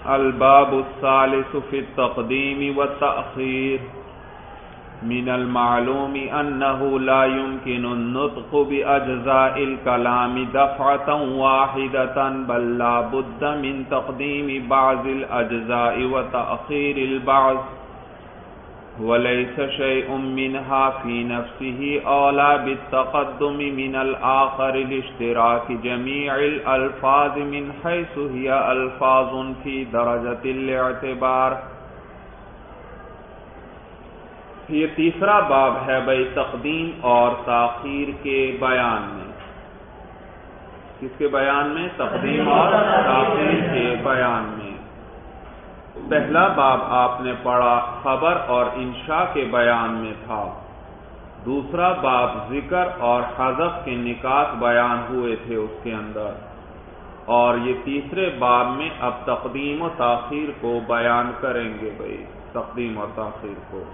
الباب الثالث في التقديم والتأخير من المعلوم أنه لا يمكن النطق بأجزاء الكلام دفعة واحدة بل لا بد من تقديم بعض الأجزاء وتأخير البعض وليس شيء منها في نفسه أولى بالتقدم من الآخر لاشتراك جميع الألفاظ من حيث هي ألفاظ في درجة الاعتبار. یہ تیسرا باب ہے بھائی تقدیم اور تاخیر کے بیان میں. کس کے بیان میں؟ تقدیم اور تاخیر کے بیان میں. پہلا باب آپ نے پڑھا خبر اور انشاء کے بیان میں تھا. دوسرا باب ذکر اور حذف کے نکات بیان ہوئے تھے اس کے اندر. اور یہ تیسرے باب میں اب تقدیم و تاخیر کو بیان کریں گے بھائی، تقدیم اور تاخیر کو.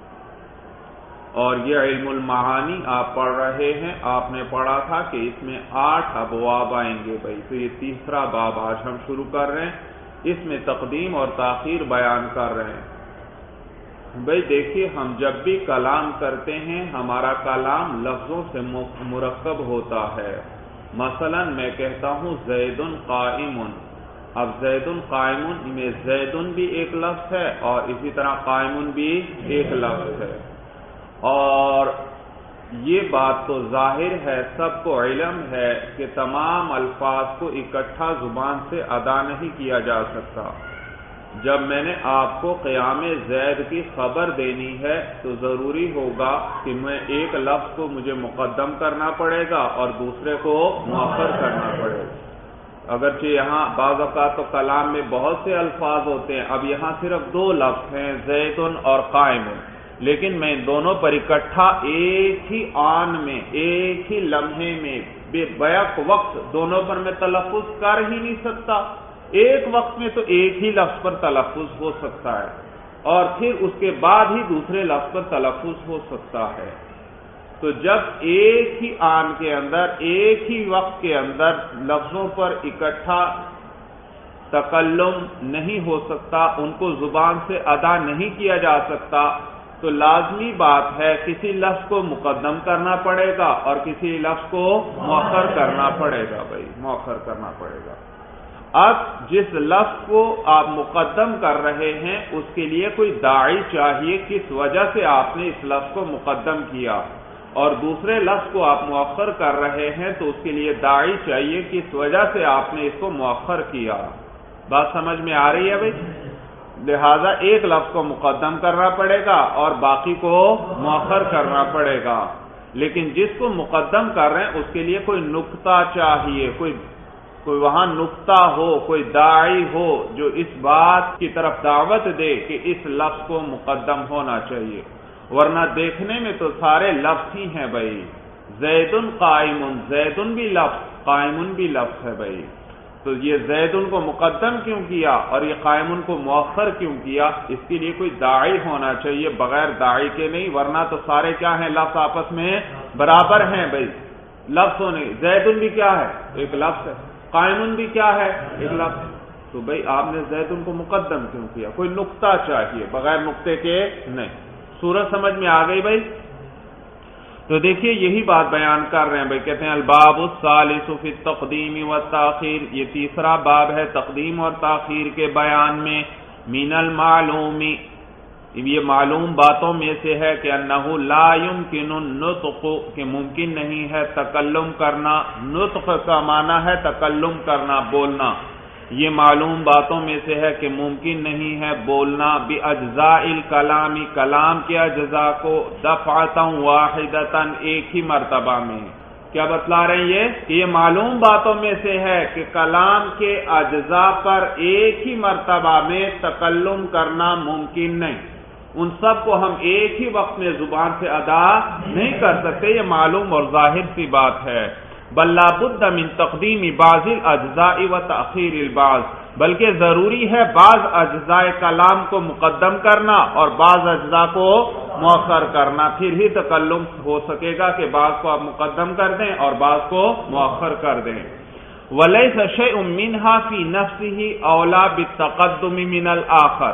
اور یہ علم المعانی آپ پڑھ رہے ہیں. آپ نے پڑھا تھا کہ اس میں 8 ابواب آئیں گے بھائی. تو یہ تیسرا باب آج ہم شروع کر رہے ہیں. اس میں تقدیم اور تاخیر بیان کر رہے ہیں. بھائی دیکھیے، ہم جب بھی کلام کرتے ہیں ہمارا کلام لفظوں سے مرکب ہوتا ہے. مثلا میں کہتا ہوں زید قائم. اب زید قائم میں زید بھی ایک لفظ ہے اور اسی طرح قائم بھی ایک لفظ ہے. اور یہ بات تو ظاہر ہے، سب کو علم ہے کہ تمام الفاظ کو اکٹھا زبان سے ادا نہیں کیا جا سکتا. جب میں نے آپ کو قیام زید کی خبر دینی ہے تو ضروری ہوگا کہ میں ایک لفظ کو مجھے مقدم کرنا پڑے گا اور دوسرے کو مؤخر کرنا پڑے گا. اگرچہ یہاں بعض اوقات تو کلام میں بہت سے الفاظ ہوتے ہیں. اب یہاں صرف 2 لفظ ہیں، زید اور قائم، لیکن میں ان دونوں پر اکٹھا ایک ہی آن میں، ایک ہی لمحے میں بے بیک وقت دونوں پر میں تلفظ کر ہی نہیں سکتا. ایک وقت میں تو ایک ہی لفظ پر تلفظ ہو سکتا ہے اور پھر اس کے بعد ہی دوسرے لفظ پر تلفظ ہو سکتا ہے. تو جب ایک ہی آن کے اندر، ایک ہی وقت کے اندر لفظوں پر اکٹھا تکلم نہیں ہو سکتا، ان کو زبان سے ادا نہیں کیا جا سکتا، تو لازمی بات ہے کسی لفظ کو مقدم کرنا پڑے گا اور کسی لفظ کو مؤخر کرنا پڑے گا بھائی، مؤخر کرنا پڑے گا. اب جس لفظ کو آپ مقدم کر رہے ہیں اس کے لیے کوئی داعی چاہیے، کس وجہ سے آپ نے اس لفظ کو مقدم کیا، اور دوسرے لفظ کو آپ مؤخر کر رہے ہیں تو اس کے لیے داعی چاہیے، کس وجہ سے آپ نے اس کو مؤخر کیا. بات سمجھ میں آ رہی ہے بھائی؟ لہذا ایک لفظ کو مقدم کرنا پڑے گا اور باقی کو مؤخر کرنا پڑے گا. لیکن جس کو مقدم کر رہے ہیں اس کے لیے کوئی نقطہ چاہیے، کوئی وہاں نقطہ ہو، کوئی داعی ہو جو اس بات کی طرف دعوت دے کہ اس لفظ کو مقدم ہونا چاہیے. ورنہ دیکھنے میں تو سارے لفظ ہی ہیں بھائی. زید قائم، زید بھی لفظ، قائم بھی لفظ ہے بھائی. تو یہ زید کو مقدم کیوں کیا اور یہ قائم کو مؤخر کیوں کیا؟ اس کے لیے کوئی داعی ہونا چاہیے، بغیر داعی کے نہیں. ورنہ تو سارے کیا ہیں؟ لفظ آپس میں برابر ہیں بھائی. لفظ ہونے زید بھی کیا ہے؟ ایک لفظ ہے. قائم بھی کیا ہے؟ ایک لفظ. تو بھائی آپ نے زید کو مقدم کیوں کیا؟ کوئی نقطہ چاہیے، بغیر نقطے کے نہیں. صورت سمجھ میں آ گئی بھائی؟ تو دیکھیے یہی بات بیان کر رہے ہیں بھائی. کہتے ہیں الباب الثالث فی التقدیم والتاخیر، یہ تیسرا باب ہے تقدیم اور تاخیر کے بیان میں. من المعلوم، یہ معلوم باتوں میں سے ہے کہ انہ لا یمکن النطق، کہ ممکن نہیں ہے تکلم کرنا. نطق کا معنی ہے تکلم کرنا، بولنا. یہ معلوم باتوں میں سے ہے کہ ممکن نہیں ہے بولنا باجزاء الکلام، کلام کے اجزاء کو دفعتا واحدتا، ایک ہی مرتبہ میں. کیا بتلا رہے ہیں یہ؟ کہ یہ معلوم باتوں میں سے ہے کہ کلام کے اجزاء پر ایک ہی مرتبہ میں تکلم کرنا ممکن نہیں. ان سب کو ہم ایک ہی وقت میں زبان سے ادا نہیں کر سکتے. یہ معلوم اور ظاہر سی بات ہے. بل لا بد من تقدیم بعض الاجزاء و تاخیر البعض، بلکہ ضروری ہے بعض اجزاء کلام کو مقدم کرنا اور بعض اجزاء کو مؤخر کرنا. پھر ہی تکلم ہو سکے گا کہ بعض کو آپ مقدم کر دیں اور بعض کو مؤخر کر دیں. ولیس شیء منہا فی نفسہ اولا بالتقدم من الآخر.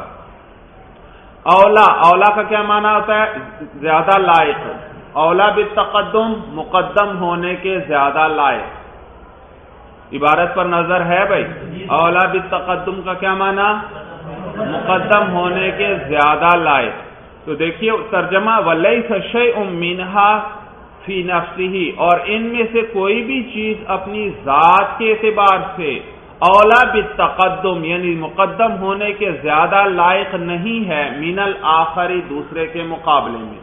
اولا کا کیا معنی ہوتا ہے؟ زیادہ لائق. اولا بالتقدم مقدم ہونے کے زیادہ لائق. عبارت پر نظر ہے بھائی. اولا بالتقدم کا کیا معنی؟ مقدم ہونے کے زیادہ لائق. تو دیکھیے ترجمہ ولیس شیء منہا فی نفسہ، اور ان میں سے کوئی بھی چیز اپنی ذات کے اعتبار سے اولا بالتقدم یعنی مقدم ہونے کے زیادہ لائق نہیں ہے من الآخری دوسرے کے مقابلے میں.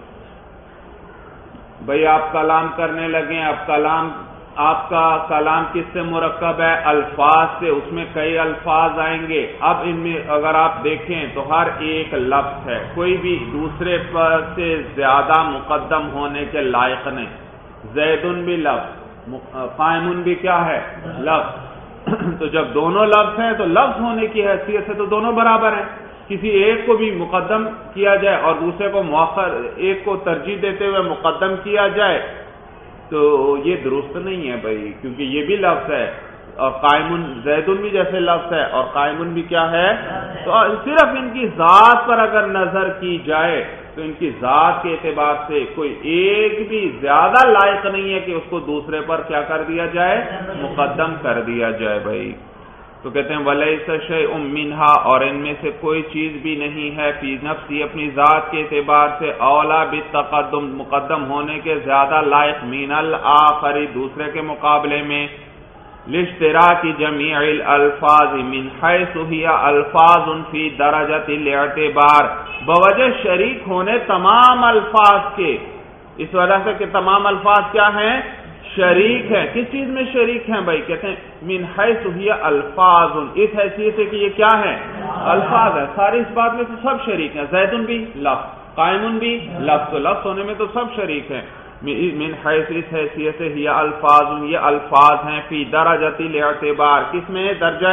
بھئی آپ کلام کرنے لگے، آپ کا کلام کس سے مرکب ہے؟ الفاظ سے. اس میں کئی الفاظ آئیں گے. اب ان میں اگر آپ دیکھیں تو ہر ایک لفظ ہے، کوئی بھی دوسرے پر سے زیادہ مقدم ہونے کے لائق نہیں. زیدن بھی لفظ، قائمن بھی کیا ہے؟ لفظ. تو جب دونوں لفظ ہیں تو لفظ ہونے کی حیثیت سے تو دونوں برابر ہیں. کسی ایک کو بھی مقدم کیا جائے اور دوسرے کو مؤخر، ایک کو ترجیح دیتے ہوئے مقدم کیا جائے تو یہ درست نہیں ہے بھائی، کیونکہ یہ بھی لفظ ہے اور قائمن زیدن بھی جیسے لفظ ہے اور قائمن بھی کیا ہے. تو صرف ان کی ذات پر اگر نظر کی جائے تو ان کی ذات کے اعتبار سے کوئی ایک بھی زیادہ لائق نہیں ہے کہ اس کو دوسرے پر کیا کر دیا جائے؟ مقدم کر دیا جائے بھائی. تو کہتے ہیں ولیس شیء منہا، اور ان میں سے کوئی چیز بھی نہیں ہے فی نفسی اپنی ذات کے اعتبار سے اولا بالتقدم مقدم ہونے کے زیادہ لائق من الآخری دوسرے کے مقابلے میں. لاشتراک جمیع الالفاظ من حیث ہی الفاظ فی درجۃ الاعتبار، بوجہ شریک ہونے تمام الفاظ کے، اس وجہ سے کہ تمام الفاظ کیا ہیں؟ شریک ہیں. کس چیز میں شریک ہیں بھائی؟ کہتے ہیں من حیث ہی الفاظ، اس حیثیت سے کہ یہ کیا ہے؟ الفاظ ہے. ساری اس بات میں تو سب شریک ہیں. زیدن بھی لفظ، قائمن بھی لفظ، تو لفظ ہونے میں تو سب شریک ہیں. من حیث اس حیثیت سے ہی الفاظ، یہ الفاظ ہیں فی درجۃ الاعتبار، کس میں؟ درجہ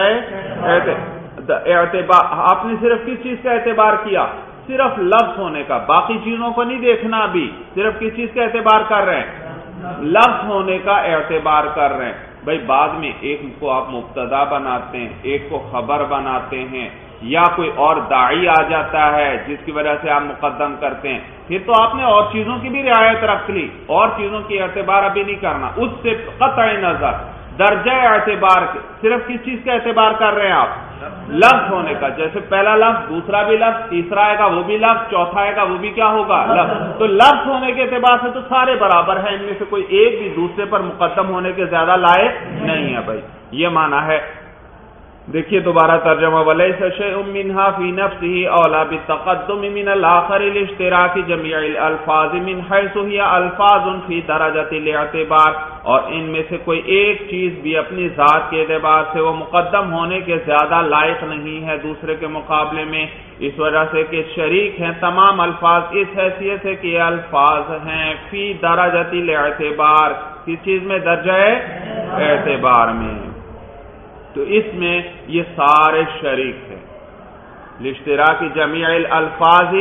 اعتبار. آپ نے صرف کس چیز کا اعتبار کیا؟ صرف لفظ ہونے کا، باقی چیزوں کو نہیں دیکھنا. ابھی صرف کس چیز کا اعتبار کر رہے ہیں؟ لفظ ہونے کا اعتبار کر رہے ہیں. بھائی بعد میں ایک کو آپ مبتدا بناتے ہیں، ایک کو خبر بناتے ہیں، یا کوئی اور داعی آ جاتا ہے جس کی وجہ سے آپ مقدم کرتے ہیں، پھر تو آپ نے اور چیزوں کی بھی رعایت رکھ لی. اور چیزوں کی اعتبار ابھی نہیں کرنا. اس سے قطع نظر درجہ اعتبار صرف کس چیز کا اعتبار کر رہے ہیں آپ؟ لفظ ہونے کا. جیسے پہلا لفظ، دوسرا بھی لفظ، تیسرا آئے گا وہ بھی لفظ، چوتھا آئے گا وہ بھی کیا ہوگا؟ لفظ. تو لفظ ہونے کے اعتبار سے تو سارے برابر ہیں، ان میں سے کوئی ایک بھی دوسرے پر مقدم ہونے کے زیادہ لائق نہیں ہے بھائی. یہ معنی ہے. دیکھیے دوبارہ ترجمہ ولیس شیء منہا فی نفسہ اولا بالتقدم من الآخر لاشتراک جمیع الالفاظ من حیث ہی الفاظ فی درجۃ الاعتبار، اور ان میں سے کوئی ایک چیز بھی اپنی ذات کے اعتبار سے وہ مقدم ہونے کے زیادہ لائق نہیں ہے دوسرے کے مقابلے میں، اس وجہ سے کہ شریک ہیں تمام الفاظ اس حیثیت سے کہ یہ الفاظ ہیں فی درجۃ الاعتبار، کس چیز میں؟ درجہ اعتبار میں. تو اس میں یہ سارے شریک ہیں. لاشتراک جمیع الالفاظ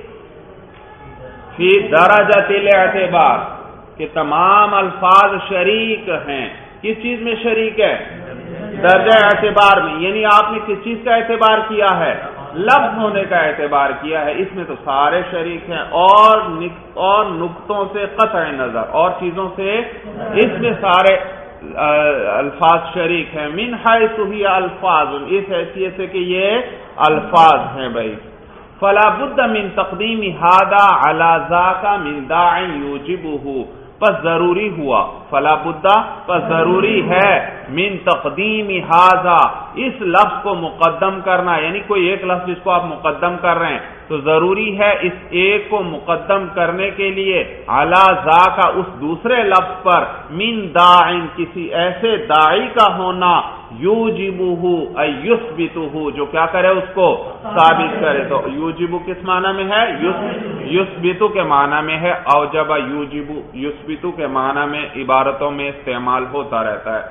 فی درجۃ الاعتبار، کہ تمام الفاظ شریک ہیں. کس چیز میں شریک ہے؟ درجہ اعتبار میں. یعنی آپ نے کس چیز کا اعتبار کیا ہے؟ لفظ ہونے کا اعتبار کیا ہے. اس میں تو سارے شریک ہیں، اور نقطوں سے قطع نظر اور چیزوں سے اس میں سارے الفاظ شریک ہیں. من حیث ہی الفاظ، اس حیثیت سے کہ یہ الفاظ ہیں بھائی. فلا بد من تقدیم ھذا علی ذاک من داع یوجبہ، پس ضروری ہوا، فلا بد پس ضروری ہے، من تقدیم ھذا اس لفظ کو مقدم کرنا. یعنی کوئی ایک لفظ جس کو آپ مقدم کر رہے ہیں تو ضروری ہے اس ایک کو مقدم کرنے کے لیے علی ذاک اس دوسرے لفظ پر من داع کسی ایسے داعی کا ہونا یوجبہ ای یثبتہ جو کیا کرے اس کو ثابت کرے. تو یوجبہ کس معنی میں ہے؟ یثبتہ کے معنی میں ہے. اوجب یوجب یثبتہ کے معنی میں عبارتوں میں استعمال ہوتا رہتا ہے.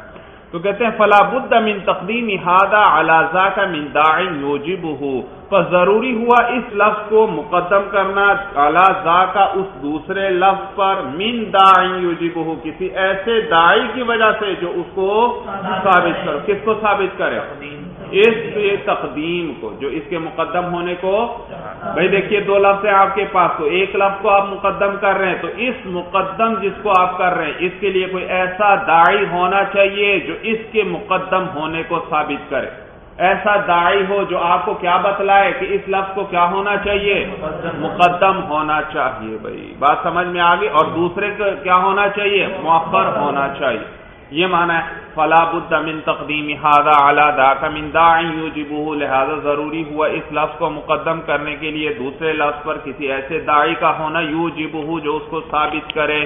تو کہتے ہیں فلا بد من تقدیم ھذا علی ذاک من داع یوجبہ، پس ضروری ہوا اس لفظ کو مقدم کرنا علی ذاک اس دوسرے لفظ پر من داع یوجبہ، کسی ایسے داعی کی وجہ سے جو اس کو ثابت کرو۔ کس کو ثابت کرے؟ اس تقدیم کو، جو اس کے مقدم ہونے کو۔ بھائی دیکھیے دو لفظ ہیں آپ کے پاس، تو ایک لفظ کو آپ مقدم کر رہے ہیں، تو اس مقدم جس کو آپ کر رہے ہیں اس کے لیے کوئی ایسا داعی ہونا چاہیے جو اس کے مقدم ہونے کو ثابت کرے۔ ایسا داعی ہو جو آپ کو کیا بتلائے کہ اس لفظ کو کیا ہونا چاہیے؟ مقدم ہونا چاہیے۔ بھائی بات سمجھ میں آ گئی؟ اور دوسرے کو کیا ہونا چاہیے؟ مؤخر ہونا چاہیے۔ یہ معنی ہے فلا بد من تقدیم ھذا علی ذاک من داع یوجبہ، لہذا ضروری ہوا اس لفظ کو مقدم کرنے کے لیے دوسرے لفظ پر کسی ایسے داعی کا ہونا یوجبہ جو اس کو ثابت کرے۔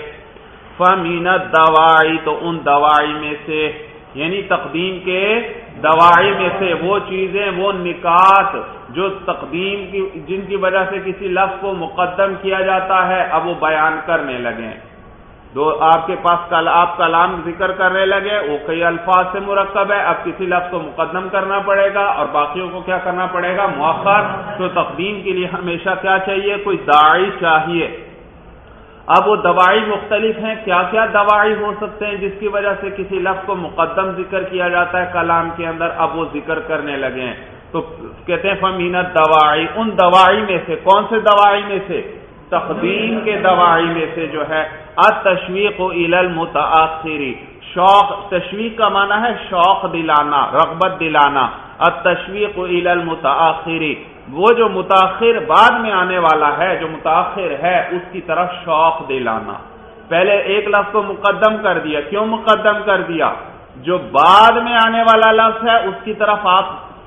فمن الدواعی، تو ان دواعی میں سے، یعنی تقدیم کے دواعی میں سے وہ چیزیں، وہ نکات جو تقدیم کی، جن کی وجہ سے کسی لفظ کو مقدم کیا جاتا ہے، اب وہ بیان کرنے لگے۔ دو آپ کے پاس آپ کلام ذکر کرنے لگے، وہ کئی الفاظ سے مرکب ہے، اب کسی لفظ کو مقدم کرنا پڑے گا اور باقیوں کو کیا کرنا پڑے گا؟ مؤخر۔ تو تقدیم کے لیے ہمیشہ کیا چاہیے؟ کوئی داعی چاہیے۔ اب وہ دواعی مختلف ہیں، کیا کیا دواعی ہو سکتے ہیں جس کی وجہ سے کسی لفظ کو مقدم ذکر کیا جاتا ہے کلام کے اندر؟ اب وہ ذکر کرنے لگے ہیں۔ تو کہتے ہیں فمن الدواعی، ان دواعی میں سے، کون سے دواعی میں سے؟ تقدیم کے دواعی میں سے جو ہے التشویق الی المتاخر، شوق، تشویق کا معنی ہے شوق دلانا، رغبت دلانا۔ التشویق الی المتاخر، وہ جو متاخر بعد میں آنے والا ہے، جو متاخر ہے اس کی طرف شوق دلانا۔ پہلے ایک لفظ کو مقدم کر دیا، کیوں مقدم کر دیا؟ جو بعد میں آنے والا لفظ ہے اس کی طرف آپ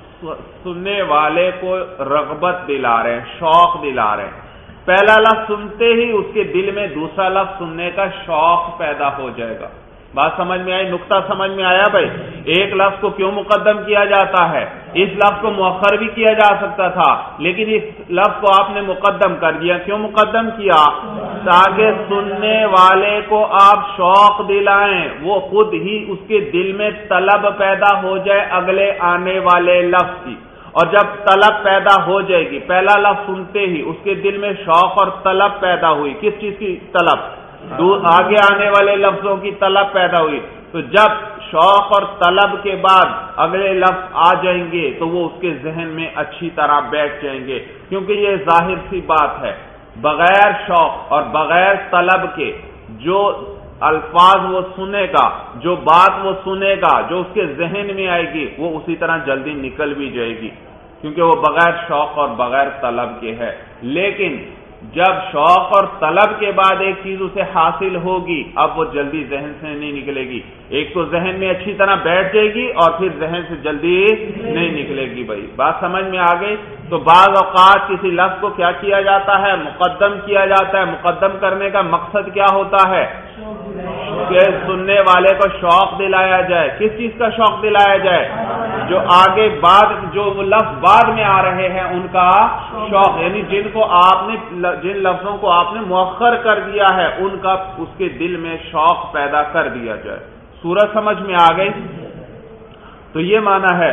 سننے والے کو رغبت دلا رہے ہیں، شوق دلا رہے ہیں۔ پہلا لفظ سنتے ہی اس کے دل میں دوسرا لفظ سننے کا شوق پیدا ہو جائے گا۔ بات سمجھ میں آئی؟ نقطہ سمجھ میں آیا؟ بھائی ایک لفظ کو کیوں مقدم کیا جاتا ہے؟ اس لفظ کو مؤخر بھی کیا جا سکتا تھا، لیکن اس لفظ کو آپ نے مقدم کر دیا۔ کیوں مقدم کیا؟ تاکہ سننے والے کو آپ شوق دلائیں، وہ خود ہی اس کے دل میں طلب پیدا ہو جائے اگلے آنے والے لفظ کی۔ اور جب طلب پیدا ہو جائے گی، پہلا لفظ سنتے ہی اس کے دل میں شوق اور طلب پیدا ہوئی، کس چیز کی طلب؟ آگے آنے والے لفظوں کی طلب پیدا ہوئی۔ تو جب شوق اور طلب کے بعد اگلے لفظ آ جائیں گے تو وہ اس کے ذہن میں اچھی طرح بیٹھ جائیں گے، کیونکہ یہ ظاہر سی بات ہے، بغیر شوق اور بغیر طلب کے جو الفاظ وہ سنے گا، جو بات وہ سنے گا، جو اس کے ذہن میں آئے گی، وہ اسی طرح جلدی نکل بھی جائے گی، کیونکہ وہ بغیر شوق اور بغیر طلب کے ہے۔ لیکن جب شوق اور طلب کے بعد ایک چیز اسے حاصل ہوگی، اب وہ جلدی ذہن سے نہیں نکلے گی۔ ایک تو ذہن میں اچھی طرح بیٹھ جائے گی اور پھر ذہن سے جلدی نہیں نکلے گی۔ بھائی بات سمجھ میں آ گئی؟ تو بعض اوقات کسی لفظ کو کیا کیا جاتا ہے؟ مقدم کیا جاتا ہے۔ مقدم کرنے کا مقصد کیا ہوتا ہے؟ کہ سننے والے کو شوق دلایا جائے۔ کس چیز کا شوق دلایا جائے؟ جو آگے بعد جو لفظ بعد میں آ رہے ہیں ان کا شوق، یعنی جن لفظوں کو آپ نے مؤخر کر دیا ہے ان کا اس کے دل میں شوق پیدا کر دیا جائے۔ سورج سمجھ میں آ گئی؟ تو یہ معنی ہے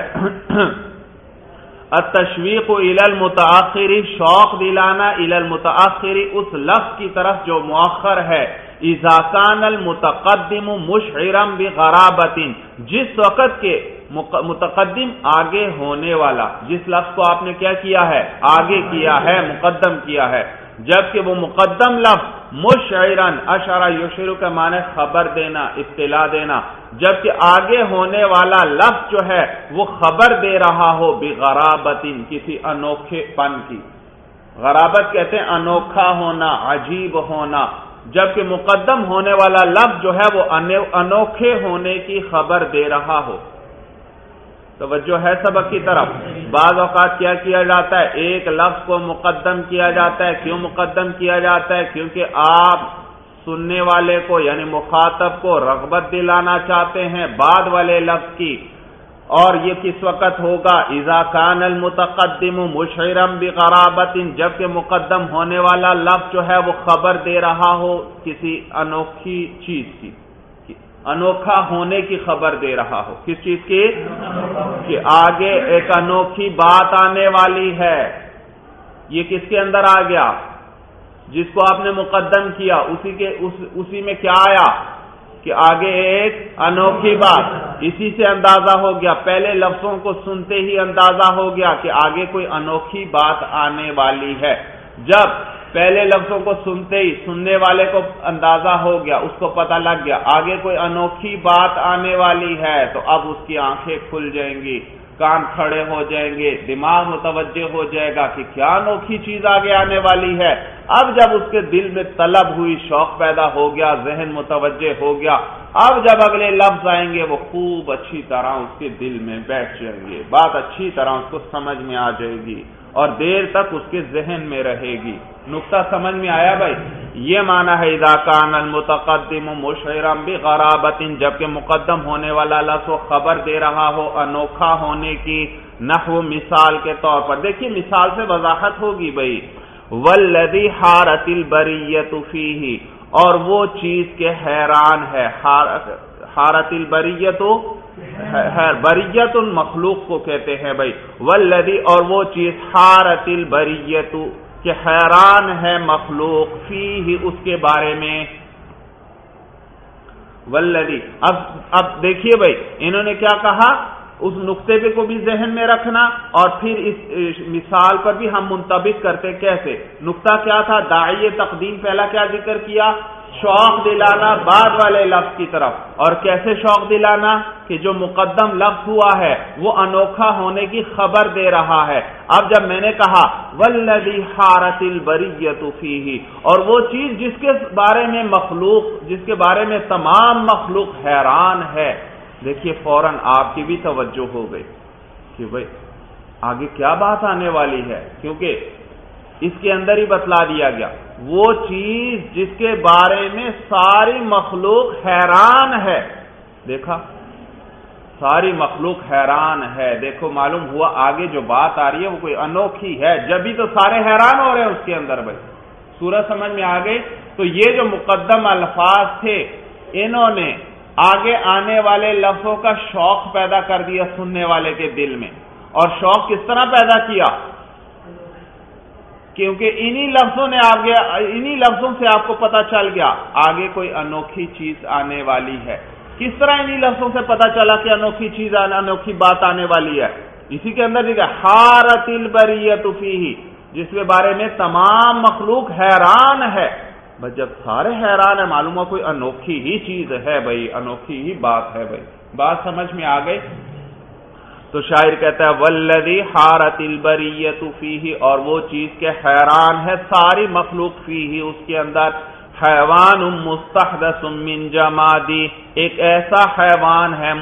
التشویق الی المتاخر، شوق دلانا الی المتاخر، اس لفظ کی طرف جو مؤخر ہے۔ اذا کان المتقدم مشعرا بغرابۃ، جس وقت کے متقدم آگے ہونے والا، جس لفظ کو آپ نے کیا کیا ہے؟ آگے کیا ہے، مقدم کیا ہے، جبکہ وہ مقدم لفظ مشعرا، اشارہ یشعر کا معنی خبر دینا، اطلاع دینا، جبکہ آگے ہونے والا لفظ جو ہے وہ خبر دے رہا ہو بغرابۃ، کسی انوکھے پن کی۔ غرابت کہتے ہیں انوکھا ہونا، عجیب ہونا، جبکہ مقدم ہونے والا لفظ جو ہے وہ انوکھے ہونے کی خبر دے رہا ہو۔ توجہ ہے سبق کی طرف؟ بعض اوقات کیا کیا جاتا ہے؟ ایک لفظ کو مقدم کیا جاتا ہے۔ کیوں مقدم کیا جاتا ہے؟ کیونکہ آپ سننے والے کو یعنی مخاطب کو رغبت دلانا چاہتے ہیں بعد والے لفظ کی۔ اور یہ کس وقت ہوگا؟ اذا کان المتقدم مشعرا بغرابۃ، جبکہ مقدم ہونے والا لفظ جو ہے وہ خبر دے رہا ہو کسی انوکھی چیز کی۔ انوکھا ہونے کی خبر دے رہا ہو. کس چیز کی؟ کہ آگے ایک انوکھی بات آنے والی ہے. یہ کس کے اندر آ گیا؟ جس کو آپ نے مقدم کیا اسی میں کیا آیا کہ آگے ایک انوکھی بات. اسی سے اندازہ ہو گیا، پہلے لفظوں کو سنتے ہی اندازہ ہو گیا کہ آگے کوئی انوکھی بات آنے والی ہے. جب پہلے لفظوں کو سنتے ہی سننے والے کو اندازہ ہو گیا، اس کو پتہ لگ گیا آگے کوئی انوکھی بات آنے والی ہے، تو اب اس کی آنکھیں کھل جائیں گی، کان کھڑے ہو جائیں گے، دماغ متوجہ ہو جائے گا کہ کیا انوکھی چیز آگے آنے والی ہے. اب جب اس کے دل میں طلب ہوئی، شوق پیدا ہو گیا، ذہن متوجہ ہو گیا، اب جب اگلے لفظ آئیں گے وہ خوب اچھی طرح اس کے دل میں بیٹھ جائیں گے، بات اچھی طرح اس کو سمجھ میں آ جائے گی اور دیر تک اس کے ذہن میں رہے گی. نقطہ سمجھ میں آیا بھائی؟ یہ معنی ہے اذا کان المتقدم مشعرا بغرابۃ، جبکہ مقدم ہونے والا لفظ وہ خبر دے رہا ہو انوکھا ہونے کی. نحو مثال کے طور پر دیکھیے، مثال سے وضاحت ہوگی بھائی. والذی حارت البریۃ فیہ، اور وہ چیز کے حیران ہے. حارت البریۃ، بریۃ مخلوق کو کہتے ہیں بھائی. والذی، اور وہ چیز حارت البریۃ کہ حیران ہے مخلوق، فیہ اس کے بارے میں. والذی، اب دیکھیے بھائی انہوں نے کیا کہا، اس نقطے پہ کو بھی ذہن میں رکھنا اور پھر اس مثال پر بھی ہم منطبق کرتے. کیسے؟ نقطہ کیا تھا؟ داعی تقدیم پہلا کیا ذکر کیا؟ شوق دلانا بعد والے لفظ کی طرف. اور کیسے شوق دلانا؟ کہ جو مقدم لفظ ہوا ہے وہ انوکھا ہونے کی خبر دے رہا ہے. اب جب میں نے کہا والذی حارت البریۃ فیہ، اور وہ چیز جس کے بارے میں مخلوق، جس کے بارے میں تمام مخلوق حیران ہے، دیکھیے فوراً آپ کی بھی توجہ ہو گئی کہ بھئی آگے کیا بات آنے والی ہے، کیونکہ اس کے اندر ہی بتلا دیا گیا وہ چیز جس کے بارے میں ساری مخلوق حیران ہے. دیکھا، ساری مخلوق حیران ہے. دیکھو معلوم ہوا آگے جو بات آ رہی ہے وہ کوئی انوکھی ہے، جبھی تو سارے حیران ہو رہے ہیں اس کے اندر. بھائی سورج سمجھ میں آ گئی؟ تو یہ جو مقدم الفاظ تھے انہوں نے آگے آنے والے لفظوں کا شوق پیدا کر دیا سننے والے کے دل میں. اور شوق کس طرح پیدا کیا؟ کیونکہ انہی لفظوں سے آپ کو پتا چل گیا آگے کوئی انوکھی چیز آنے والی ہے. کس طرح انہی لفظوں سے پتا چلا کہ انوکھی چیز انوکھی بات آنے والی ہے؟ اسی کے اندر دیکھا حارت البریۃ فیہ، جس کے بارے میں تمام مخلوق حیران ہے. بس جب سارے حیران ہیں معلوم ہو کوئی انوکھی ہی چیز ہے بھائی، انوکھی ہی بات ہے بھائی. بات سمجھ میں آ گئی؟ تو شاعر کہتا ہے والذی حارت البریۃ فیہ، اور وہ چیز کے حیران ہے ساری مخلوق، فیہ اس کے اندر. حیوان مستحدث من جمادی، ایک ایسا حیوان ہے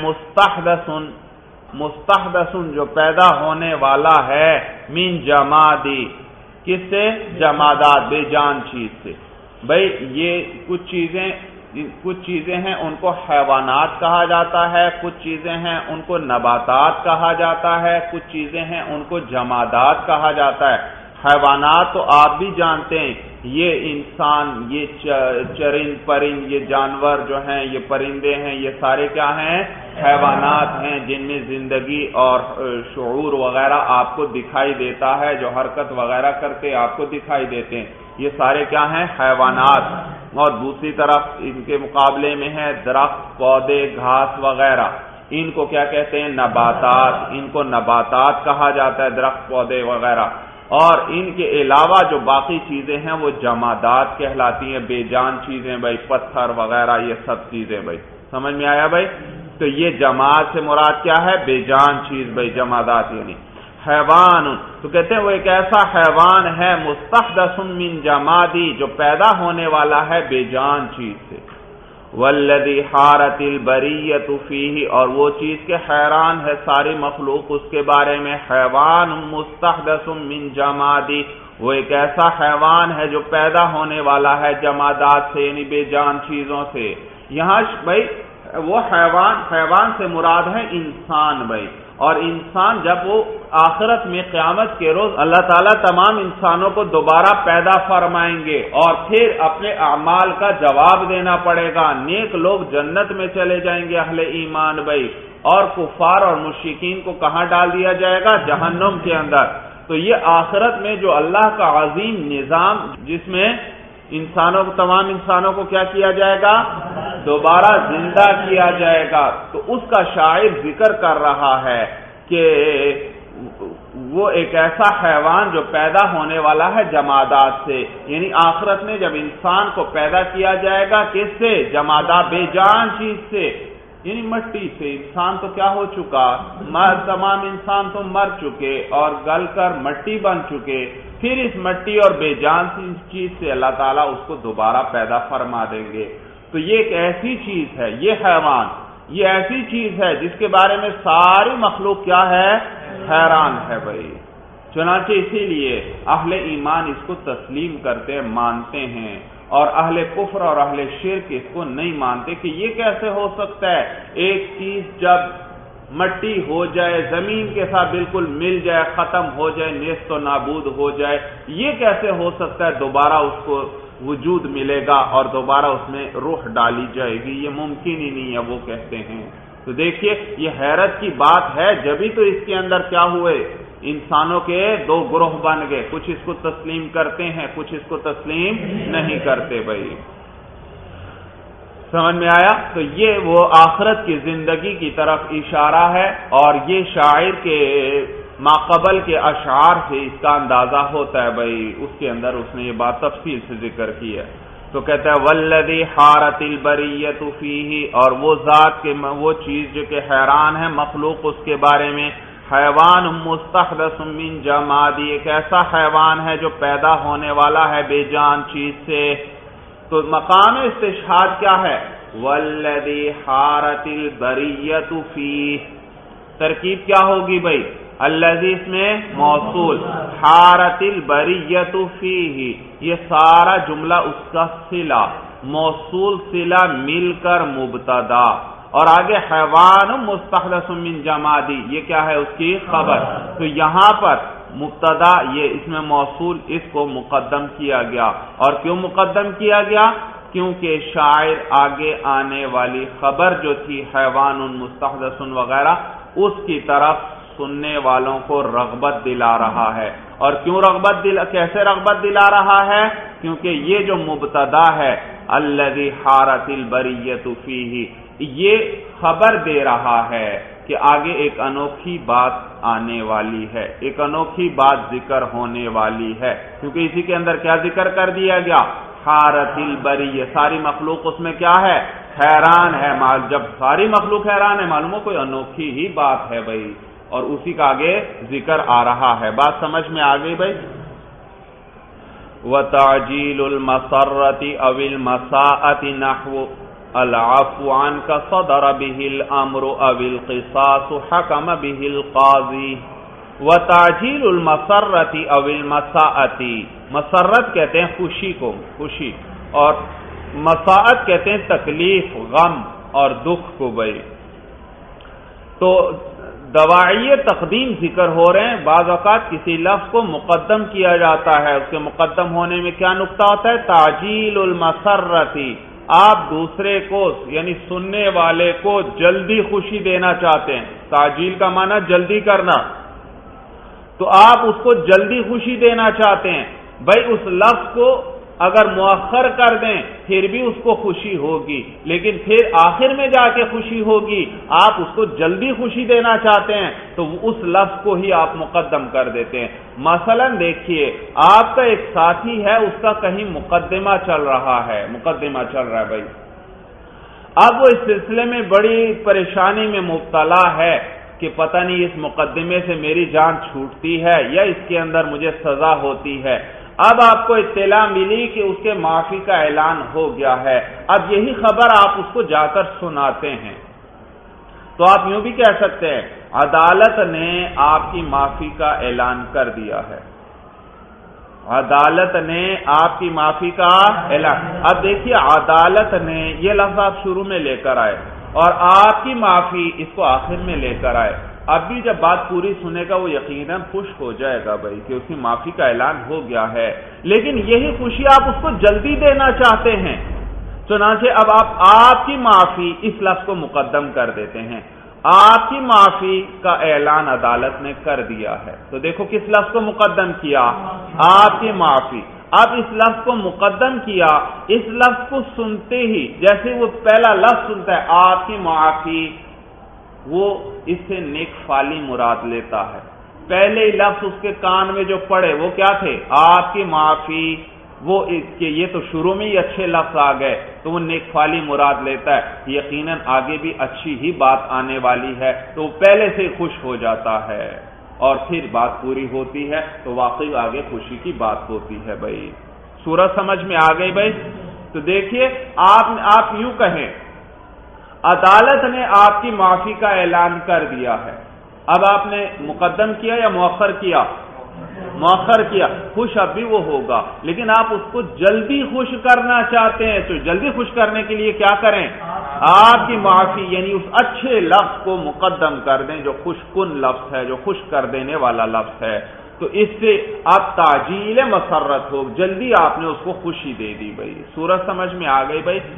مستحدث جو پیدا ہونے والا ہے، من جمادی، کس سے؟ جمادات، بے جان چیز سے. بھائی یہ کچھ چیزیں ہیں ان کو حیوانات کہا جاتا ہے، کچھ چیزیں ہیں ان کو نباتات کہا جاتا ہے، کچھ چیزیں ہیں ان کو جمادات کہا جاتا ہے. حیوانات تو آپ بھی جانتے ہیں، یہ انسان، یہ چرند پرند، یہ جانور جو ہیں، یہ پرندے ہیں، یہ سارے کیا ہیں؟ حیوانات ہیں جن میں زندگی اور شعور وغیرہ آپ کو دکھائی دیتا ہے، جو حرکت وغیرہ کرتے آپ کو دکھائی دیتے ہیں. یہ سارے کیا ہیں؟ حیوانات. اور دوسری طرف ان کے مقابلے میں ہے درخت، پودے، گھاس وغیرہ. ان کو کیا کہتے ہیں؟ نباتات. ان کو نباتات کہا جاتا ہے، درخت، پودے وغیرہ. اور ان کے علاوہ جو باقی چیزیں ہیں وہ جمادات کہلاتی ہیں، بے جان چیزیں بھائی، پتھر وغیرہ، یہ سب چیزیں بھائی. سمجھ میں آیا بھائی؟ تو یہ جماد سے مراد کیا ہے؟ بے جان چیز بھائی، جمادات یعنی. حیوان، تو کہتے ہیں وہ ایک ایسا حیوان ہے مستحدث من جمادی، جو پیدا ہونے والا ہے بے جان چیز سے. والذی حارت البریۃ فیہ، اور وہ چیز کے حیران ہے ساری مخلوق اس کے بارے میں. حیوان مستحدث من جمادی، وہ ایک ایسا حیوان ہے جو پیدا ہونے والا ہے جمادات سے، یعنی بے جان چیزوں سے. یہاں بھائی وہ حیوان سے مراد ہے انسان بھائی. اور انسان جب وہ آخرت میں قیامت کے روز اللہ تعالیٰ تمام انسانوں کو دوبارہ پیدا فرمائیں گے اور پھر اپنے اعمال کا جواب دینا پڑے گا. نیک لوگ جنت میں چلے جائیں گے اہل ایمان بھائی، اور کفار اور مشرکین کو کہاں ڈال دیا جائے گا؟ جہنم کے اندر. تو یہ آخرت میں جو اللہ کا عظیم نظام جس میں تمام انسانوں کو کیا کیا جائے گا؟ دوبارہ زندہ کیا جائے گا. تو اس کا شاعر ذکر کر رہا ہے کہ وہ ایک ایسا حیوان جو پیدا ہونے والا ہے جمادات سے، یعنی آخرت میں جب انسان کو پیدا کیا جائے گا کس سے؟ جمادات، بے جان چیز سے، یعنی مٹی سے. انسان تو کیا ہو چکا؟ تمام انسان تو مر چکے اور گل کر مٹی بن چکے. پھر اس مٹی اور بے جان چیز سے اللہ تعالیٰ اس کو دوبارہ پیدا فرما دیں گے. تو یہ ایک ایسی چیز ہے، یہ حیوان یہ ایسی چیز ہے جس کے بارے میں ساری مخلوق کیا ہے؟ حیران ہے بھائی. چنانچہ اسی لیے اہل ایمان اس کو تسلیم کرتے مانتے ہیں، اور اہل کفر اور اہل شرک اس کو نہیں مانتے کہ یہ کیسے ہو سکتا ہے ایک چیز جب مٹی ہو جائے، زمین کے ساتھ بالکل مل جائے، ختم ہو جائے، نیست و نابود ہو جائے، یہ کیسے ہو سکتا ہے دوبارہ اس کو وجود ملے گا اور دوبارہ اس میں روح ڈالی جائے گی؟ یہ ممکن ہی نہیں ہے، وہ کہتے ہیں. تو دیکھیے یہ حیرت کی بات ہے. جبھی تو اس کے اندر کیا ہوئے؟ انسانوں کے دو گروہ بن گئے، کچھ اس کو تسلیم کرتے ہیں، کچھ اس کو تسلیم نہیں کرتے بھائی. سمجھ میں آیا؟ تو یہ وہ آخرت کی زندگی کی طرف اشارہ ہے، اور یہ شاعر کے ماقبل کے اشعار سے اس کا اندازہ ہوتا ہے بھائی. اس کے اندر اس نے یہ بات تفصیل سے ذکر کی ہے. تو کہتا ہے والذی حارت البریۃ فیہ، اور وہ ذات کے وہ چیز جو کہ حیران ہے مخلوق اس کے بارے میں. حیوان مستحدث من جماد، ایک ایسا حیوان ہے جو پیدا ہونے والا ہے بے جان چیز سے. تو مقام استشہاد کیا ہے؟ والذی حارت البریۃ فیہ. ترکیب کیا ہوگی بھائی؟ الذی اس میں موصول، حارت البریۃ فیہ، یہ سارا جملہ اس کا صلہ، موصول صلہ مل کر مبتدا، اور آگے حیوان مستحدث من جمادی، یہ کیا ہے؟ اس کی خبر. تو یہاں پر مبتدا یہ اس میں موصول، اس کو مقدم کیا گیا. اور کیوں مقدم کیا گیا؟ کیونکہ شاعر آگے آنے والی خبر جو تھی حیوان مستحدث وغیرہ، اس کی طرف سننے والوں کو رغبت دلا رہا ہے. اور کیوں کیسے رغبت دلا رہا ہے؟ کیونکہ یہ جو مبتدا ہے الذی حارت البریۃ فیہ، یہ خبر دے رہا ہے کہ آگے ایک انوکھی بات آنے والی ہے، ایک انوکھی بات ذکر ہونے والی ہے. کیونکہ اسی کے اندر کیا ذکر کر دیا گیا؟ حارت البریۃ، ساری مخلوق اس میں کیا ہے؟ حیران ہے. جب ساری مخلوق حیران ہے معلوم ہو کوئی انوکھی ہی بات ہے بھائی، اور اسی کا آگے ذکر آ رہا ہے. بات سمجھ میں آ گئی بھائی؟ وَتَعْجِيلُ الْمَسَرَّةِ أَوِ الْمَسَاءَةِ نَحْوُ الْعَفْوُ عَنْكَ صَدَرَ بِهِ الْأَمْرُ أَوِ الْقِصَاصُ حَكَمَ بِهِ الْقَاضِي. وَتَعْجِيلُ الْمَسَرَّةِ أَوِ الْمَسَاءَةِ، مسرت کہتے ہیں خوشی کو، خوشی، اور مساعت کہتے ہیں تکلیف، غم اور دکھ کو بھائی. تو دواعی تقدیم ذکر ہو رہے ہیں. بعض اوقات کسی لفظ کو مقدم کیا جاتا ہے، اس کے مقدم ہونے میں کیا نقطہ ہوتا ہے؟ تعجیل المسرتی. آپ دوسرے کو یعنی سننے والے کو جلدی خوشی دینا چاہتے ہیں. تعجیل کا معنی جلدی کرنا، تو آپ اس کو جلدی خوشی دینا چاہتے ہیں. بھائی اس لفظ کو اگر مؤخر کر دیں پھر بھی اس کو خوشی ہوگی، لیکن پھر آخر میں جا کے خوشی ہوگی. آپ اس کو جلدی خوشی دینا چاہتے ہیں تو اس لفظ کو ہی آپ مقدم کر دیتے ہیں. مثلا دیکھیے آپ کا ایک ساتھی ہے، اس کا کہیں مقدمہ چل رہا ہے بھائی. اب وہ اس سلسلے میں بڑی پریشانی میں مبتلا ہے کہ پتہ نہیں اس مقدمے سے میری جان چھوٹتی ہے یا اس کے اندر مجھے سزا ہوتی ہے. اب آپ کو اطلاع ملی کہ اس کے معافی کا اعلان ہو گیا ہے. اب یہی خبر آپ اس کو جا کر سناتے ہیں تو آپ یوں بھی کہہ سکتے ہیں عدالت نے آپ کی معافی کا اعلان کر دیا ہے. عدالت نے آپ کی معافی کا اعلان. اب دیکھیے عدالت نے یہ لفظ آپ شروع میں لے کر آئے اور آپ کی معافی اس کو آخر میں لے کر آئے. اب بھی جب بات پوری سنے گا وہ یقیناً خوش ہو جائے گا بھائی کہ اس کی معافی کا اعلان ہو گیا ہے، لیکن یہی خوشی آپ اس کو جلدی دینا چاہتے ہیں، چنانچہ اب آپ کی معافی اس لفظ کو مقدم کر دیتے ہیں، آپ کی معافی کا اعلان عدالت نے کر دیا ہے۔ تو دیکھو کس لفظ کو مقدم کیا، آپ کی معافی۔ اب اس لفظ کو مقدم کیا، اس لفظ کو سنتے ہی جیسے وہ پہلا لفظ سنتا ہے آپ کی معافی، وہ اس سے نیک فالی مراد لیتا ہے۔ پہلے ہی لفظ اس کے کان میں جو پڑے وہ کیا تھے، آپ کی معافی، وہ کہ یہ تو شروع میں ہی اچھے لفظ آ گئے تو وہ نیک فالی مراد لیتا ہے، یقیناً آگے بھی اچھی ہی بات آنے والی ہے تو وہ پہلے سے خوش ہو جاتا ہے، اور پھر بات پوری ہوتی ہے تو واقعی آگے خوشی کی بات ہوتی ہے بھائی۔ سورج سمجھ میں آ گئی بھائی؟ تو دیکھیے آپ یوں کہیں عدالت نے آپ کی معافی کا اعلان کر دیا ہے، اب آپ نے مقدم کیا یا مؤخر کیا؟ مؤخر کیا، خوش اب بھی وہ ہوگا، لیکن آپ اس کو جلدی خوش کرنا چاہتے ہیں تو جلدی خوش کرنے کے لیے کیا کریں، آپ کی معافی یعنی اس اچھے لفظ کو مقدم کر دیں جو خوش کن لفظ ہے، جو خوش کر دینے والا لفظ ہے، تو اس سے اب تعجیل مسرت ہو، جلدی آپ نے اس کو خوشی دے دی بھائی۔ سورج سمجھ میں آ گئی بھائی؟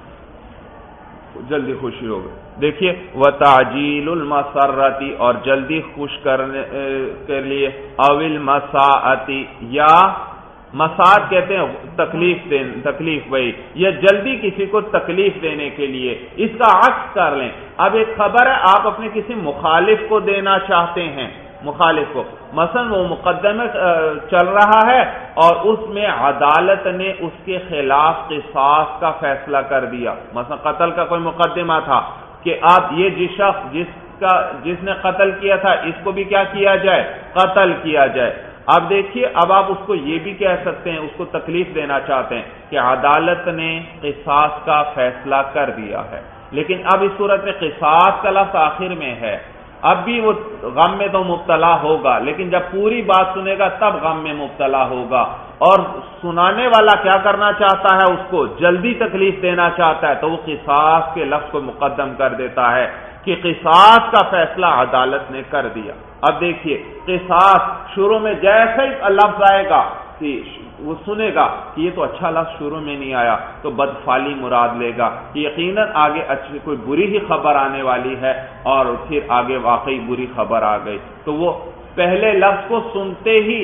جلدی خوشی ہو گئی۔ دیکھیے وتعجیل المسرتی، اور جلدی خوش کرنے کے لیے، اول مساعتی، یا مساعت کہتے ہیں تکلیف بھائی، یا جلدی کسی کو تکلیف دینے کے لیے، اس کا عکس کر لیں۔ اب ایک خبر ہے آپ اپنے کسی مخالف کو دینا چاہتے ہیں، مخالف کو، مثلا وہ مقدمہ چل رہا ہے اور اس میں عدالت نے اس کے خلاف قصاص کا فیصلہ کر دیا، مثلا قتل کا کوئی مقدمہ تھا کہ آپ یہ شخص جس نے قتل کیا تھا اس کو بھی کیا کیا جائے، قتل کیا جائے۔ اب دیکھیے اب آپ اس کو یہ بھی کہہ سکتے ہیں، اس کو تکلیف دینا چاہتے ہیں کہ عدالت نے قصاص کا فیصلہ کر دیا ہے، لیکن اب اس صورت میں قصاص کا لفظ آخر میں ہے، اب بھی وہ غم میں تو مبتلا ہوگا، لیکن جب پوری بات سنے گا تب غم میں مبتلا ہوگا، اور سنانے والا کیا کرنا چاہتا ہے، اس کو جلدی تکلیف دینا چاہتا ہے تو وہ قصاص کے لفظ کو مقدم کر دیتا ہے کہ قصاص کا فیصلہ عدالت نے کر دیا۔ اب دیکھیے قصاص شروع میں جیسے ہی لفظ آئے گا کہ وہ سنے گا کہ یہ تو اچھا لفظ شروع میں نہیں آیا تو بدفعلی مراد لے گا کہ یقیناً آگے اچھی کوئی بری ہی خبر آنے والی ہے، اور پھر آگے واقعی بری خبر آ گئی تو وہ پہلے لفظ کو سنتے ہی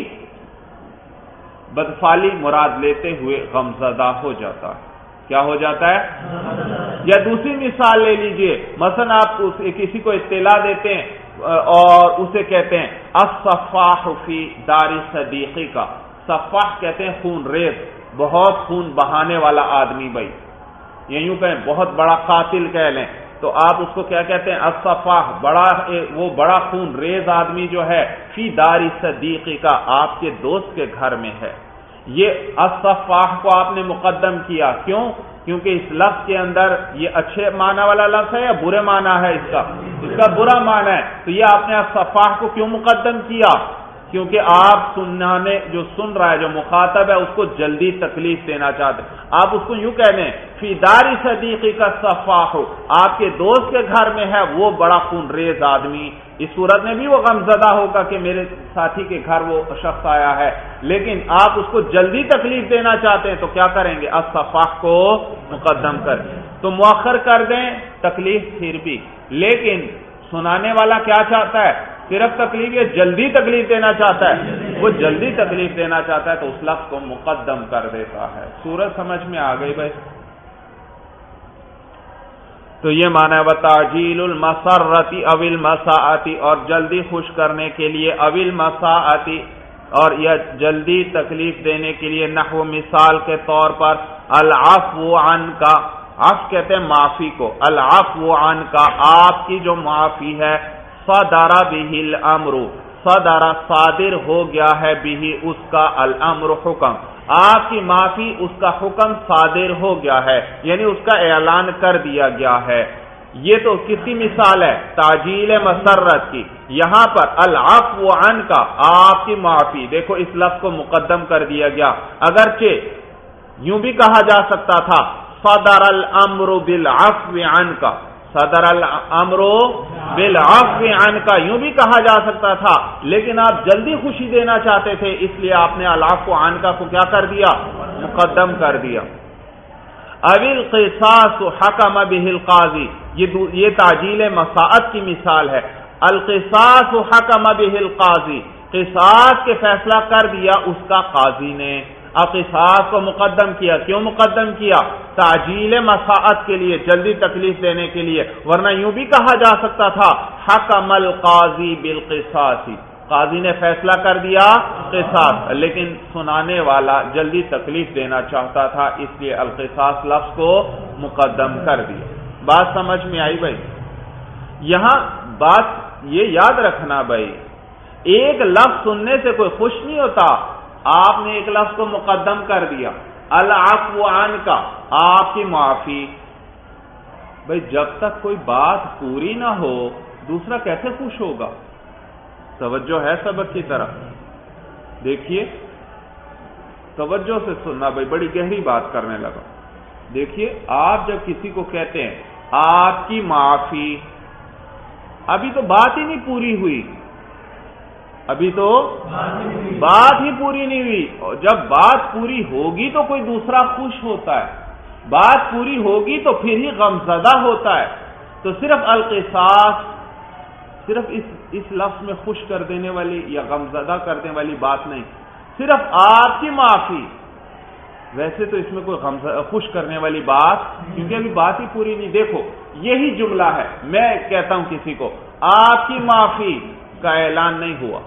بدفعلی مراد لیتے ہوئے غمزدہ ہو جاتا ہے۔ کیا ہو جاتا ہے؟ یا دوسری مثال لے لیجئے، مثلا آپ کسی کو اطلاع دیتے ہیں اور اسے کہتے ہیں الصفاح فی دار صدیقی کا، صفاح کہتے ہیں خون ریز، بہت خون بہانے والا آدمی بھائی، یا یوں کہیں بہت بڑا قاتل کہہ لیں، تو آپ اس کو کیا کہتے ہیں، الصفاح، وہ بڑا خون ریز آدمی جو ہے، فی دار صدیقی کا، آپ کے دوست کے گھر میں ہے۔ یہ الصفاح کو آپ نے مقدم کیا، کیوں؟ کیونکہ اس لفظ کے اندر یہ اچھے معنی والا لفظ ہے یا برے معنی ہے، اس کا برا معنی ہے، تو یہ آپ نے الصفاح کو کیوں مقدم کیا؟ کیونکہ آپ جو سن رہا ہے، جو مخاطب ہے، اس کو جلدی تکلیف دینا چاہتے ہیں۔ آپ اس کو یوں کہہ دیں فی دار صدیقی کا صفاح، آپ کے دوست کے گھر میں ہے وہ بڑا خون ریز آدمی، اس صورت میں بھی وہ غمزدہ ہوگا کہ میرے ساتھی کے گھر وہ شخص آیا ہے، لیکن آپ اس کو جلدی تکلیف دینا چاہتے ہیں تو کیا کریں گے، الصفاح کو مقدم کر تو مؤخر کر دیں تکلیف پھر بھی، لیکن سنانے والا کیا چاہتا ہے، صرف تکلیف یا جلدی تکلیف دینا چاہتا ہے، وہ جلدی تکلیف دینا چاہتا ہے تو اس لفظ کو مقدم کر دیتا ہے۔ سورج سمجھ میں آ گئی بھائی؟ تو یہ معنی ہے وتعجیل المسرتی او المساعتی، اور جلدی خوش کرنے کے لیے، او المساعتی، اور یا جلدی تکلیف دینے کے لیے، نحو مثال کے طور پر العفو عنک، عفو کہتے ہیں معافی کو، العفو عنک، آپ کی جو معافی ہے، صدر به الامر، صدر صادر ہو گیا ہے به اس کا، الامر حکم، آپ کی معافی اس کا حکم صادر ہو گیا ہے، یعنی اس کا اعلان کر دیا گیا ہے۔ یہ تو کس کی مثال ہے، تعجیل مسرت کی۔ یہاں پر العفو عنک، آپ کی معافی، دیکھو اس لفظ کو مقدم کر دیا گیا، اگرچہ یوں بھی کہا جا سکتا تھا صدر الامر بالعفو عنک، صدر الامر بالعفو عنک، یوں بھی کہا جا سکتا تھا، لیکن آپ جلدی خوشی دینا چاہتے تھے، اس لیے آپ نے العفو عنک کو کیا کر دیا؟ مقدم کر دیا۔ او القصاص حکم به القاضی، یہ تعجیل مساعت کی مثال ہے۔ القصاص حکم به القاضی، قصاص کے فیصلہ کر دیا اس کا قاضی نے۔ اب قصاص کو مقدم کیا، کیوں مقدم کیا؟ تعجیل مساعت کے لیے، جلدی تکلیف دینے کے لیے، ورنہ یوں بھی کہا جا سکتا تھا حکم القاضی بالقصاص، قاضی نے فیصلہ کر دیا قصاص، لیکن سنانے والا جلدی تکلیف دینا چاہتا تھا، اس لیے القصاص لفظ کو مقدم کر دیا۔ بات سمجھ میں آئی بھائی؟ یہاں بات یہ یاد رکھنا بھائی، ایک لفظ سننے سے کوئی خوش نہیں ہوتا، آپ نے ایک لفظ کو مقدم کر دیا، العفو عنک، آپ کی معافی۔ بھائی جب تک کوئی بات پوری نہ ہو دوسرا کیسے خوش ہوگا؟ توجہ ہے سبق کی طرف؟ دیکھیے توجہ سے سننا بھائی، بڑی گہری بات کرنے لگا۔ دیکھیے آپ جب کسی کو کہتے ہیں آپ کی معافی، ابھی تو بات ہی نہیں پوری ہوئی، ابھی تو بات ہی پوری نہیں ہوئی، اور جب بات پوری ہوگی تو کوئی دوسرا خوش ہوتا ہے، بات پوری ہوگی تو پھر ہی غمزدہ ہوتا ہے۔ تو صرف القصاص، صرف اس لفظ میں خوش کر دینے والی یا غمزدہ کرنے والی بات نہیں، صرف آپ کی معافی، ویسے تو اس میں کوئی خوش کرنے والی بات، کیونکہ ابھی بات ہی پوری نہیں۔ دیکھو یہی جملہ ہے، میں کہتا ہوں کسی کو آپ کی معافی کا اعلان نہیں ہوا،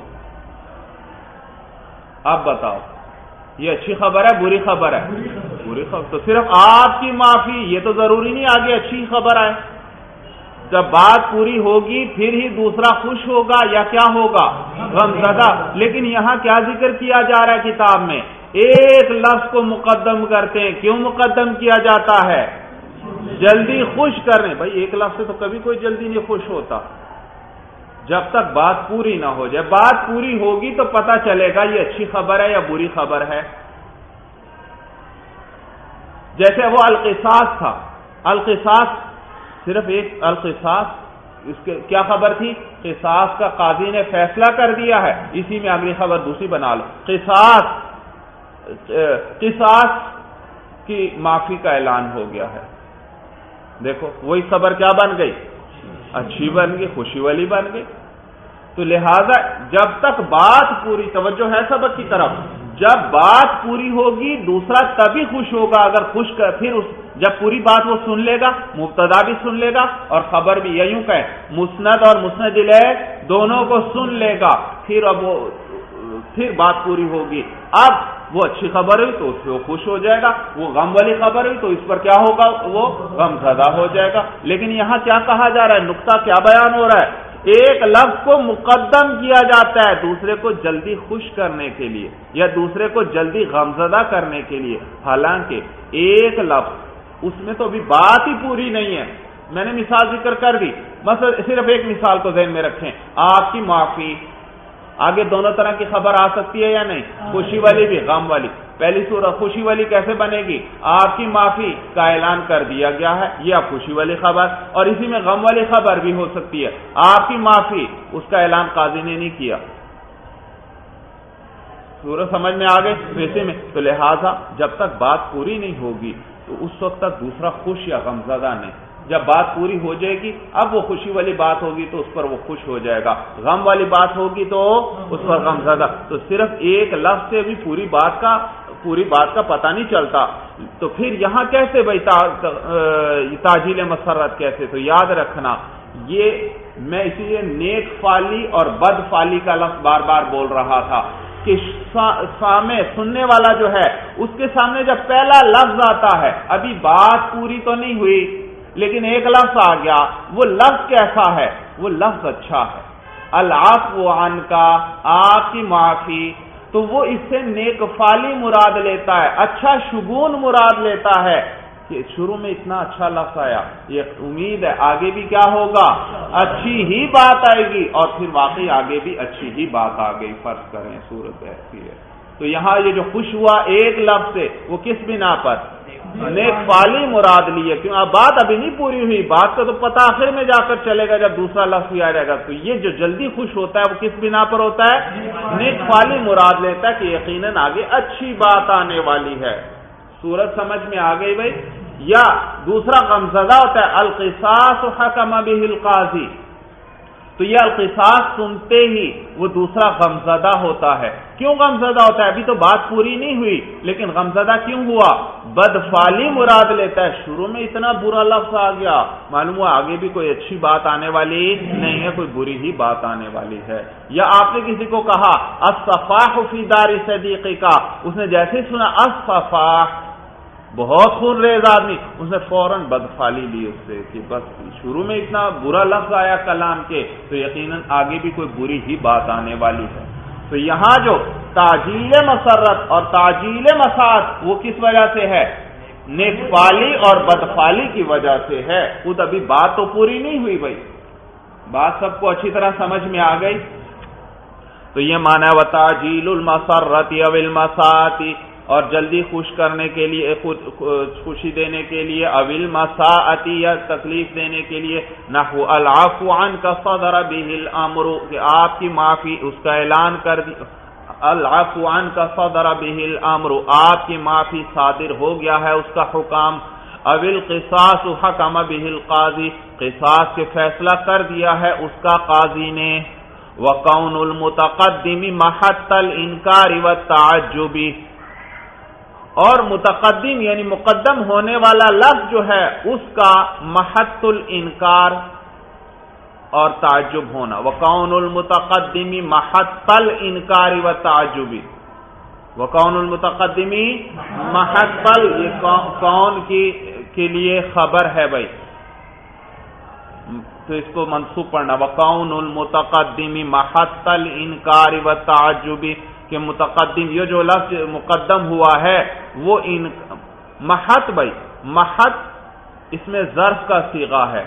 اب بتاؤ یہ اچھی خبر ہے بری خبر ہے؟ بری خبر۔ تو صرف آپ کی معافی، یہ تو ضروری نہیں آگے اچھی خبر آئے۔ جب بات پوری ہوگی پھر ہی دوسرا خوش ہوگا یا کیا ہوگا؟ غمزدہ۔ لیکن یہاں کیا ذکر کیا جا رہا ہے کتاب میں؟ ایک لفظ کو مقدم کرتے ہیں، کیوں مقدم کیا جاتا ہے؟ جلدی خوش کرنے۔ بھائی ایک لفظ سے تو کبھی کوئی جلدی نہیں خوش ہوتا جب تک بات پوری نہ ہو جائے، بات پوری ہوگی تو پتہ چلے گا یہ اچھی خبر ہے یا بری خبر ہے۔ جیسے وہ القصاص تھا، القصاص صرف ایک القصاص، اس کے کیا خبر تھی؟ قصاص کا قاضی نے فیصلہ کر دیا ہے، اسی میں اگلی خبر دوسری بنا لو، قصاص کی معافی کا اعلان ہو گیا ہے۔ دیکھو وہی خبر کیا بن گئی؟ اچھی بن گئی، خوشی والی بن گئی۔ تو لہذا جب تک بات پوری، توجہ ہے سبق کی طرف، جب بات پوری ہوگی دوسرا تبھی خوش ہوگا اگر خوش کر، پھر جب پوری بات وہ سن لے گا، مبتدا بھی سن لے گا اور خبر بھی، یا یوں کہیں مسند اور مسند الیہ دونوں کو سن لے گا، پھر بات پوری ہوگی۔ اب وہ اچھی خبر ہوئی تو اس پہ وہ خوش ہو جائے گا، وہ غم والی خبر ہوئی تو اس پر کیا ہوگا؟ وہ غم زدہ ہو جائے گا۔ لیکن یہاں کیا کہا جا رہا ہے؟ نقطہ کیا بیان ہو رہا ہے؟ ایک لفظ کو مقدم کیا جاتا ہے دوسرے کو جلدی خوش کرنے کے لیے یا دوسرے کو جلدی غمزدہ کرنے کے لیے، حالانکہ ایک لفظ اس میں تو ابھی بات ہی پوری نہیں ہے۔ میں نے مثال ذکر کر دی، مثلا صرف ایک مثال کو ذہن میں رکھیں، آپ کی معافی، آگے دونوں طرح کی خبر آ سکتی ہے یا نہیں؟ خوشی والی بھی غم والی۔ پہلی صورت خوشی والی کیسے بنے گی؟ آپ کی معافی کا اعلان کر دیا گیا ہے، یہ اب خوشی والی خبر، اور اسی میں غم والی خبر بھی ہو سکتی ہے، آپ کی معافی، اس کا اعلان قاضی نے نہیں کیا۔ صورت سمجھ میں آ گئی؟ ویسے میں تو لہذا جب تک بات پوری نہیں ہوگی تو اس وقت تک دوسرا خوش یا غمزدہ نہیں۔ جب بات پوری ہو جائے گی اب وہ خوشی والی بات ہوگی تو اس پر وہ خوش ہو جائے گا، غم والی بات ہوگی تو اس پر غمزدہ۔ تو صرف ایک لفظ سے بھی پوری بات کا پتہ نہیں چلتا، تو پھر یہاں کیسے بھائی تعجیل مسرت کیسے؟ تو یاد رکھنا، یہ میں اسی لیے نیک فعلی اور بد فعلی کا لفظ بار بار بول رہا تھا کہ سننے والا جو ہے اس کے سامنے جب پہلا لفظ آتا ہے، ابھی بات پوری تو نہیں ہوئی لیکن ایک لفظ آ گیا، وہ لفظ کیسا ہے؟ وہ لفظ اچھا ہے، العفو عنک، آپ کی معافی، تو وہ اس سے نیک فعلی مراد لیتا ہے، اچھا شگون مراد لیتا ہے کہ شروع میں اتنا اچھا لفظ آیا، یہ امید ہے آگے بھی کیا ہوگا؟ اچھی ہی بات آئے گی، اور پھر واقعی آگے بھی اچھی ہی بات آ گئی، فرض کریں صورت ایسی ہے۔ تو یہاں یہ جو خوش ہوا ایک لفظ سے، وہ کس بنا پر؟ نیک فالی مراد لی ہے، کیوں اب بات ابھی نہیں پوری ہوئی، بات کا تو پتہ آخر میں جا کر چلے گا جب دوسرا لفظ آ جائے گا۔ تو یہ جو جلدی خوش ہوتا ہے وہ کس بنا پر ہوتا ہے؟ نیک فالی مراد لیتا ہے کہ یقیناً آگے اچھی بات آنے والی ہے۔ صورت سمجھ میں آ گئی بھائی؟ یا دوسرا غمزدہ ہوتا ہے القصاص حکم بہ القاضی، تو یہ القصاص سنتے ہی وہ دوسرا غمزدہ ہوتا ہے۔ کیوں غمزدہ ہوتا ہے؟ ابھی تو بات پوری نہیں ہوئی، لیکن غمزدہ کیوں ہوا؟ بدفعلی مراد لیتا ہے، شروع میں اتنا برا لفظ آ گیا، معلوم ہوا آگے بھی کوئی اچھی بات آنے والی نہیں ہے، کوئی بری ہی بات آنے والی ہے۔ یا آپ نے کسی کو کہا الصفاح فی دار صدیقی کا، اس نے جیسے ہی سنا الصفاح بہت خون ریز آدمی، اس نے فوراً بدفعلی لی اس سے کہ بس شروع میں اتنا برا لفظ آیا کلام کے، تو یقیناً آگے بھی کوئی بری ہی بات آنے والی ہے۔ تو یہاں جو تعجیل مسرت اور تعجیل مساعد وہ کس وجہ سے ہے؟ نیک فالی اور بدفعلی کی وجہ سے ہے۔ خود ابھی بات تو پوری نہیں ہوئی بھائی، بات سب کو اچھی طرح سمجھ میں آ گئی؟ تو یہ معنی ہے وتعجیل المسرت او المساعت، اور جلدی خوش کرنے کے لیے، خوشی دینے کے لیے، اویل مساعتی یا تکلیف دینے کے لیے، نحو العفو عنک صدر به الامر، کہ آپ کی معافی اس کا اعلان کر دیا، العفو عنک صدر به الامر، آپ کی معافی صادر ہو گیا ہے اس کا حکم، اویل قصاص حکم به القاضی، قصاص کے فیصلہ کر دیا ہے اس کا قاضی نے، وقون المتقدم محط الانکار والتعجب، اور متقدم یعنی مقدم ہونے والا لفظ جو ہے اس کا محط الانکار اور تعجب ہونا، وقون المتقدم محط الانکار والتعجب، وقون المتقدم محط یہ کون کے لیے خبر ہے بھائی، تو اس کو منصوب پڑھنا، وقون المتقدم محط الانکار والتعجب، کہ متقدم یہ جو لفظ مقدم ہوا ہے وہ محط بھائی، محط اس میں ظرف کا صیغہ ہے،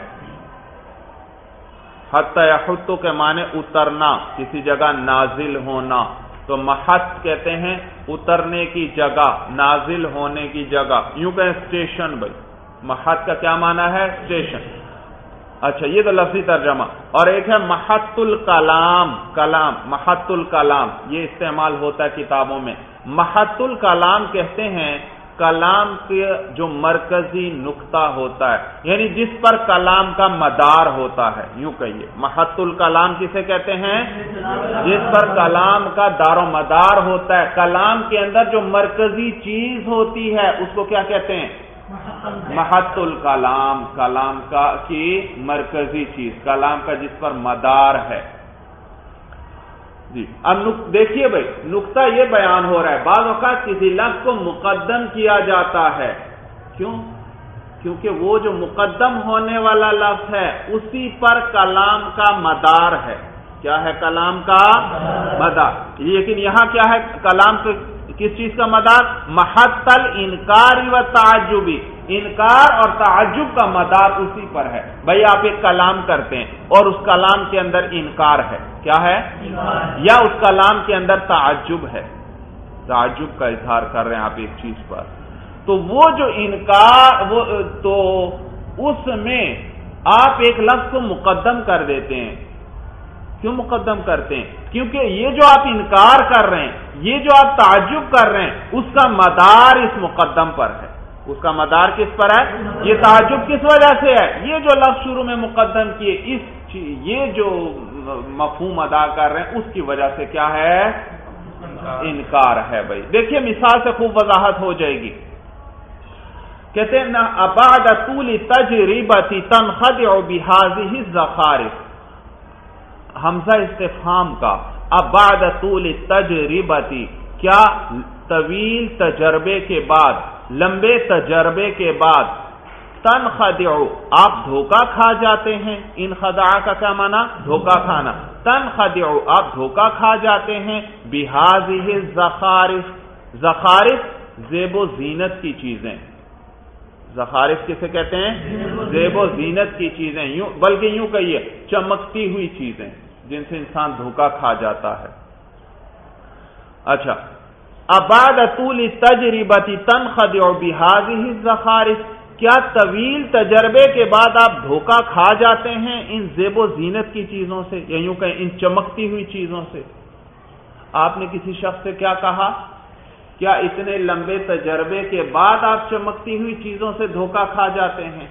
حتی یحط کے معنی اترنا، کسی جگہ نازل ہونا، تو محط کہتے ہیں اترنے کی جگہ، نازل ہونے کی جگہ، یوں کہیں اسٹیشن بھائی، محط کا کیا معنی ہے؟ اسٹیشن۔ اچھا یہ تو لفظی ترجمہ، اور ایک ہے محط الکلام، کلام، محط الکلام یہ استعمال ہوتا ہے کتابوں میں۔ محط الکلام کہتے ہیں کلام کے جو مرکزی نقطہ ہوتا ہے، یعنی جس پر کلام کا مدار ہوتا ہے، یوں کہیے محط الکلام کسے کہتے ہیں؟ جس پر کلام کا دار و مدار ہوتا ہے، کلام کے اندر جو مرکزی چیز ہوتی ہے اس کو کیا کہتے ہیں؟ محط الکلام، کلام کی مرکزی چیز، کلام کا جس پر مدار ہے۔ جی اب دیکھیے بھائی نقطہ یہ بیان ہو رہا ہے، بعض اوقات کسی لفظ کو مقدم کیا جاتا ہے، کیوں؟ کیونکہ وہ جو مقدم ہونے والا لفظ ہے اسی پر کلام کا مدار ہے۔ کیا ہے کلام کا مدار؟ لیکن یہاں کیا ہے کلام کے کس چیز کا مدار؟ محط الانکار و تعجبی، انکار اور تعجب کا مدار اسی پر ہے۔ بھائی آپ ایک کلام کرتے ہیں اور اس کلام کے اندر انکار ہے، کیا ہے؟ یا اس کلام کے اندر تعجب ہے، تعجب کا اظہار کر رہے ہیں آپ ایک چیز پر، تو وہ جو انکار تو اس میں آپ ایک لفظ کو مقدم کر دیتے ہیں۔ کیوں مقدم کرتے ہیں؟ کیونکہ یہ جو آپ انکار کر رہے ہیں، یہ جو آپ تعجب کر رہے ہیں، اس کا مدار اس مقدم پر ہے۔ اس کا مدار کس پر ہے؟ یہ تعجب کس وجہ سے ہے؟ یہ جو لفظ شروع میں مقدم کیے، یہ جو مفہوم ادا کر رہے ہیں اس کی وجہ سے کیا ہے؟ انکار ہے بھائی۔ دیکھیے مثال سے خوب وضاحت ہو جائے گی۔ کہتے ہیں نا ابعد طول تجربۃ تنخدع بهذه الزخارف، حمزہ استفہام کا ابعد طول تجربۃ، کیا طویل تجربے کے بعد، لمبے تجربے کے بعد، تنخدع آپ دھوکہ کھا جاتے ہیں، انخداع کا کیا معنی؟ دھوکہ کھانا، تنخدع آپ دھوکہ کھا جاتے ہیں، بهذه الزخارف، زخارف زیب و زینت کی چیزیں، زخارف کسے کہتے ہیں؟ زیب و زینت کی چیزیں، بلکہ یوں کہیے چمکتی ہوئی چیزیں جن سے انسان دھوکہ کھا جاتا ہے۔ اچھا ابعد طول التجربۃ تنخدع بهذه الزخارف، کیا طویل تجربے کے بعد آپ دھوکہ کھا جاتے ہیں ان زیب و زینت کی چیزوں سے، یا یوں کہیں ان چمکتی ہوئی چیزوں سے؟ آپ نے کسی شخص سے کیا کہا؟ کیا اتنے لمبے تجربے کے بعد آپ چمکتی ہوئی چیزوں سے دھوکہ کھا جاتے ہیں؟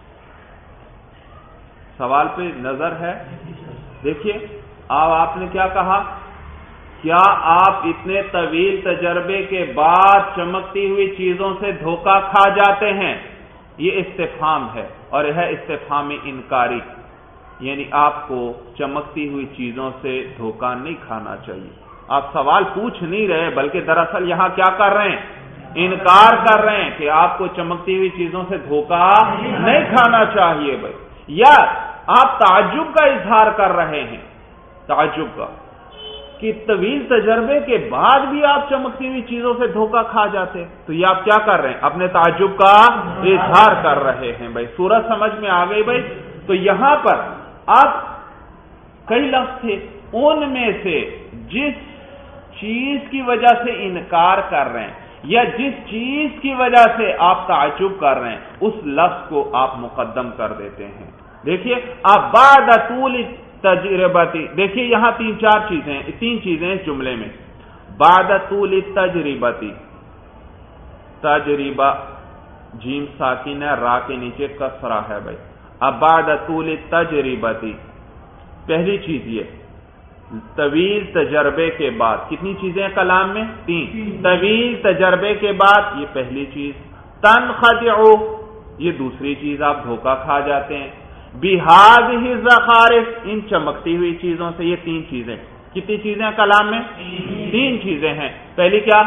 سوال پہ نظر ہے؟ دیکھیے آپ نے کیا کہا؟ کیا آپ اتنے طویل تجربے کے بعد چمکتی ہوئی چیزوں سے دھوکہ کھا جاتے ہیں؟ یہ استفہام ہے، اور یہ ہے استفہام انکاری، یعنی آپ کو چمکتی ہوئی چیزوں سے دھوکہ نہیں کھانا چاہیے۔ آپ سوال پوچھ نہیں رہے، بلکہ دراصل یہاں کیا کر رہے ہیں؟ انکار کر رہے ہیں کہ آپ کو چمکتی ہوئی چیزوں سے دھوکہ نہیں کھانا چاہیے بھائی، یا آپ تعجب کا اظہار کر رہے ہیں، تعجب کا، کہ طویل تجربے کے بعد بھی آپ چمکتی ہوئی چیزوں سے دھوکہ کھا جاتے، تو یہ آپ کیا کر رہے ہیں؟ اپنے تعجب کا اظہار کر رہے ہیں بھائی۔ صورت سمجھ میں آ گئی بھائی؟ تو یہاں پر آپ کئی لفظ تھے، ان میں سے جس چیز کی وجہ سے انکار کر رہے ہیں یا جس چیز کی وجہ سے آپ تعجب کر رہے ہیں، اس لفظ کو آپ مقدم کر دیتے ہیں۔ دیکھیے آپ بعد طول تجربتی، دیکھیے یہاں تین چیزیں اس جملے میں، بعد طول تجربتی، تجربہ جیم ساکن ہے، را کے نیچے کسرہ ہے بھائی۔ اب بعد طول تجربتی، پہلی چیز یہ طویل تجربے کے بعد، کتنی چیزیں ہیں کلام میں؟ تین۔ طویل تجربے کے بعد یہ پہلی چیز، تنخدع یہ دوسری چیز، آپ دھوکہ کھا جاتے ہیں، بہذہ الزخارف ان چمکتی ہوئی چیزوں سے، یہ تین چیزیں۔ کتنی چیزیں ہیں کلام میں؟ تین چیزیں ہیں۔ پہلی کیا؟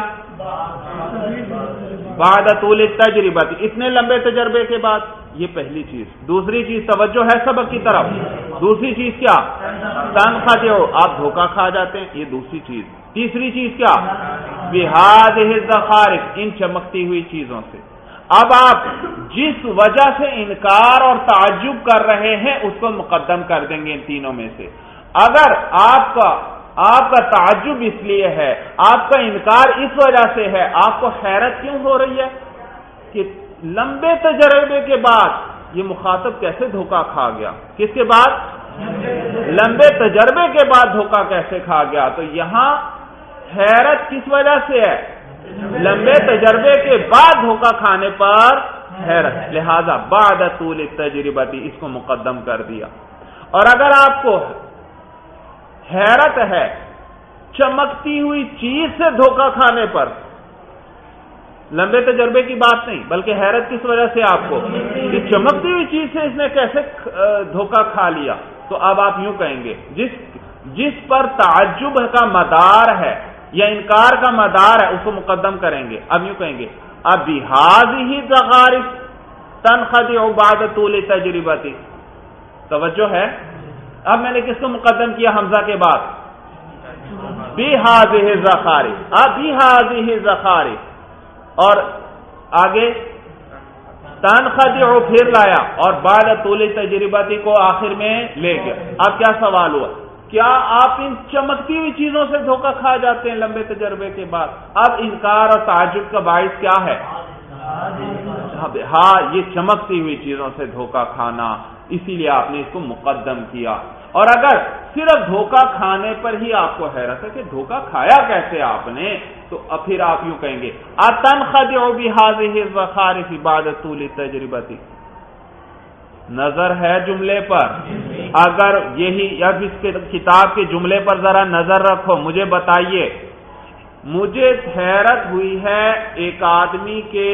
بعد طول التجربہ، اتنے لمبے تجربے کے بعد، یہ پہلی چیز۔ دوسری چیز توجہ ہے سبق کی طرف، دوسری چیز کیا؟ تنخدع آپ دھوکہ کھا جاتے ہیں، یہ دوسری چیز۔ تیسری چیز کیا؟ بہذہ الزخارف ان چمکتی ہوئی چیزوں سے۔ اب آپ جس وجہ سے انکار اور تعجب کر رہے ہیں اس کو مقدم کر دیں گے ان تینوں میں سے۔ اگر آپ کا تعجب اس لیے ہے، آپ کا انکار اس وجہ سے ہے، آپ کو حیرت کیوں ہو رہی ہے کہ لمبے تجربے کے بعد یہ مخاطب کیسے دھوکہ کھا گیا؟ کس کے بعد؟ لمبے تجربے کے بعد دھوکہ کیسے کھا گیا؟ تو یہاں حیرت کس وجہ سے ہے؟ لمبے تجربے کے بعد دھوکہ کھانے پر حیرت، لہذا بعد طول التجربہ اس کو مقدم کر دیا۔ اور اگر آپ کو حیرت ہے چمکتی ہوئی چیز سے دھوکہ کھانے پر، لمبے تجربے کی بات نہیں بلکہ حیرت کس وجہ سے آپ کو کہ چمکتی ہوئی چیز سے اس نے کیسے دھوکہ کھا لیا، تو اب آپ یوں کہیں گے جس پر تعجب کا مدار ہے یا انکار کا مدار ہے اس کو مقدم کریں گے۔ اب یوں کہیں گے اب بہذہ الزخارف تنخدع بعد طول تجربتی، توجہ ہے؟ اب میں نے کس کو مقدم کیا حمزہ کے بعد؟ بہذہ الزخارف، اب بہذہ الزخارف، اور آگے تنخدع پھر لایا اور بعد طول تجربتی کو آخر میں لے گیا۔ اب کیا سوال ہوا؟ کیا آپ ان چمکتی ہوئی چیزوں سے دھوکہ کھا جاتے ہیں لمبے تجربے کے بعد؟ اب انکار اور تعجب کا باعث کیا ہے؟ ہاں، یہ چمکتی ہوئی چیزوں سے دھوکہ کھانا، اسی لیے آپ نے اس کو مقدم کیا۔ اور اگر صرف دھوکہ کھانے پر ہی آپ کو حیرت ہے کہ دھوکہ کھایا کیسے آپ نے، تو اب پھر آپ یوں کہیں گے اتنخدع بہذہ الزخارف بعد طول تجربتی۔ نظر ہے جملے پر؟ اگر یہی اب اس کتاب کے جملے پر ذرا نظر رکھو، مجھے بتائیے، مجھے حیرت ہوئی ہے ایک آدمی کے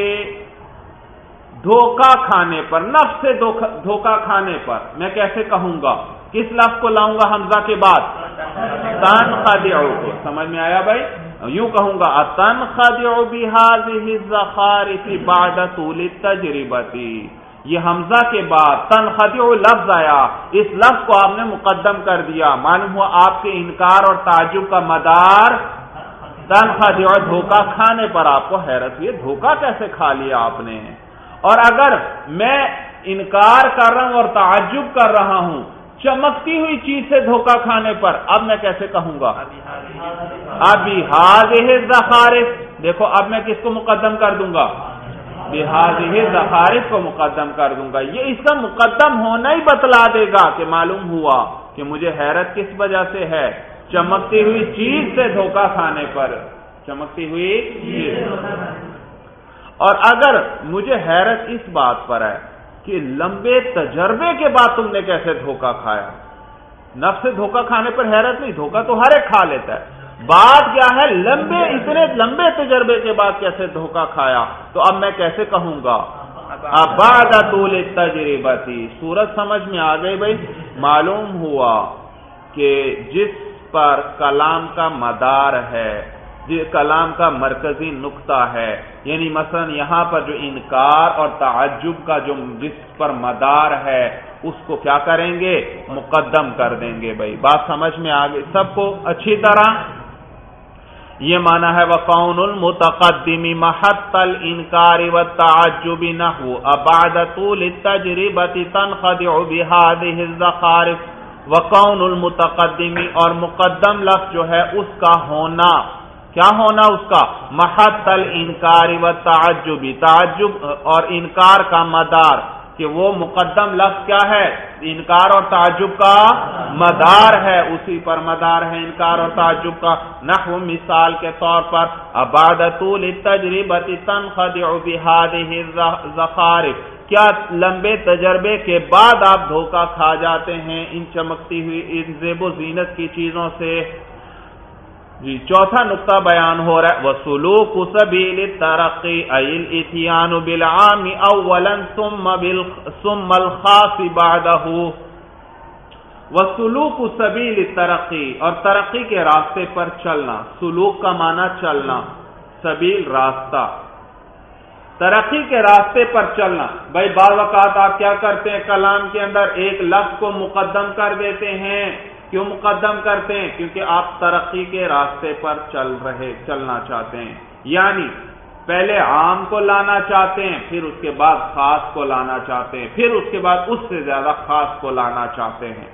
دھوکہ کھانے پر، نفس سے دھوکہ کھانے پر، میں کیسے کہوں گا؟ کس لفظ کو لاؤں گا حمزہ کے بعد؟ تنخدع کو۔ سمجھ میں آیا بھائی؟ یوں کہوں گا اتنخدع بہذہ الزخارف بعد طول التجربتی، یہ حمزہ کے بعد تنخدع لفظ آیا، اس لفظ کو آپ نے مقدم کر دیا، معلوم ہوا آپ کے انکار اور تعجب کا مدار تنخدع دھوکہ کھانے پر آپ کو حیرت ہوئی، دھوکہ کیسے کھا لیا آپ نے؟ اور اگر میں انکار کر رہا ہوں اور تعجب کر رہا ہوں چمکتی ہوئی چیز سے دھوکہ کھانے پر، اب میں کیسے کہوں گا؟ ابھی ہذہ الزخارف، دیکھو اب میں کس کو مقدم کر دوں گا؟ بہذہ زخارف کو مقدم کر دوں گا. یہ اس کا مقدم ہونا ہی بتلا دے گا کہ معلوم ہوا کہ مجھے حیرت کس وجہ سے ہے؟ چمکتی ہوئی چیز سے دھوکہ کھانے پر. چمکتی ہوئی چیز. اور اگر مجھے حیرت اس بات پر ہے کہ لمبے تجربے کے بعد تم نے کیسے دھوکہ کھایا. نفس سے دھوکہ کھانے پر حیرت نہیں، دھوکہ تو ہر ایک کھا لیتا ہے. بات کیا ہے؟ اتنے لمبے تجربے کے بعد کیسے دھوکہ کھایا. تو اب میں کیسے کہوں گا؟ بعد طول التجربتی. صورت سمجھ میں آ گئی بھائی. معلوم ہوا کہ جس پر کلام کا مدار ہے، کلام کا مرکزی نقطہ ہے، یعنی مثلا یہاں پر جو انکار اور تعجب کا جو جس پر مدار ہے اس کو کیا کریں گے؟ مقدم کر دیں گے. بھائی بات سمجھ میں آ گئی سب کو اچھی طرح؟ یہ معنی ہے وَقَوْنُ الْمُتَقَدِّمِ مَحَطَّ الْإِنْكَارِ وَالتَّعَجُّبِ نَحْوُ أَبَعْدَ طُولِ التَّجْرِبَةِ تَنْخَدِعُ بِهَذِهِ الزَّخَارِفِ. وَقَوْنُ الْمُتَقَدِّمِ اور مقدم لفظ جو ہے اس کا ہونا، کیا ہونا اس کا؟ محط الانکار والتعجب. تعجب اور انکار کا مدار، کہ وہ مقدم لفظ کیا ہے؟ انکار اور تعجب کا مدار ہے، اسی پر مدار ہے انکار اور تعجب کا. نحو مثال کے طور پر بعد طول التجربۃ تنخدع بهذه الزخارف. کیا لمبے تجربے کے بعد آپ دھوکہ کھا جاتے ہیں ان چمکتی ہوئی ان زیب و زینت کی چیزوں سے؟ جی چوتھا نقطہ بیان ہو رہا ہے وسلوک سبیل الترقی ای الاتیان بالعام اولا ثم الخاص بعدہ. وسلوک سبیل الترقی اور ترقی کے راستے پر چلنا. سلوک کا معنی چلنا، سبیل راستہ، ترقی کے راستے پر چلنا. بھائی بعض اوقات آپ کیا کرتے ہیں؟ کلام کے اندر ایک لفظ کو مقدم کر دیتے ہیں. کیوں مقدم کرتے ہیں؟ کیونکہ آپ ترقی کے راستے پر چلنا چاہتے ہیں. یعنی پہلے عام کو لانا چاہتے ہیں، پھر اس کے بعد خاص کو لانا چاہتے ہیں، پھر اس کے بعد اس سے زیادہ خاص کو لانا چاہتے ہیں.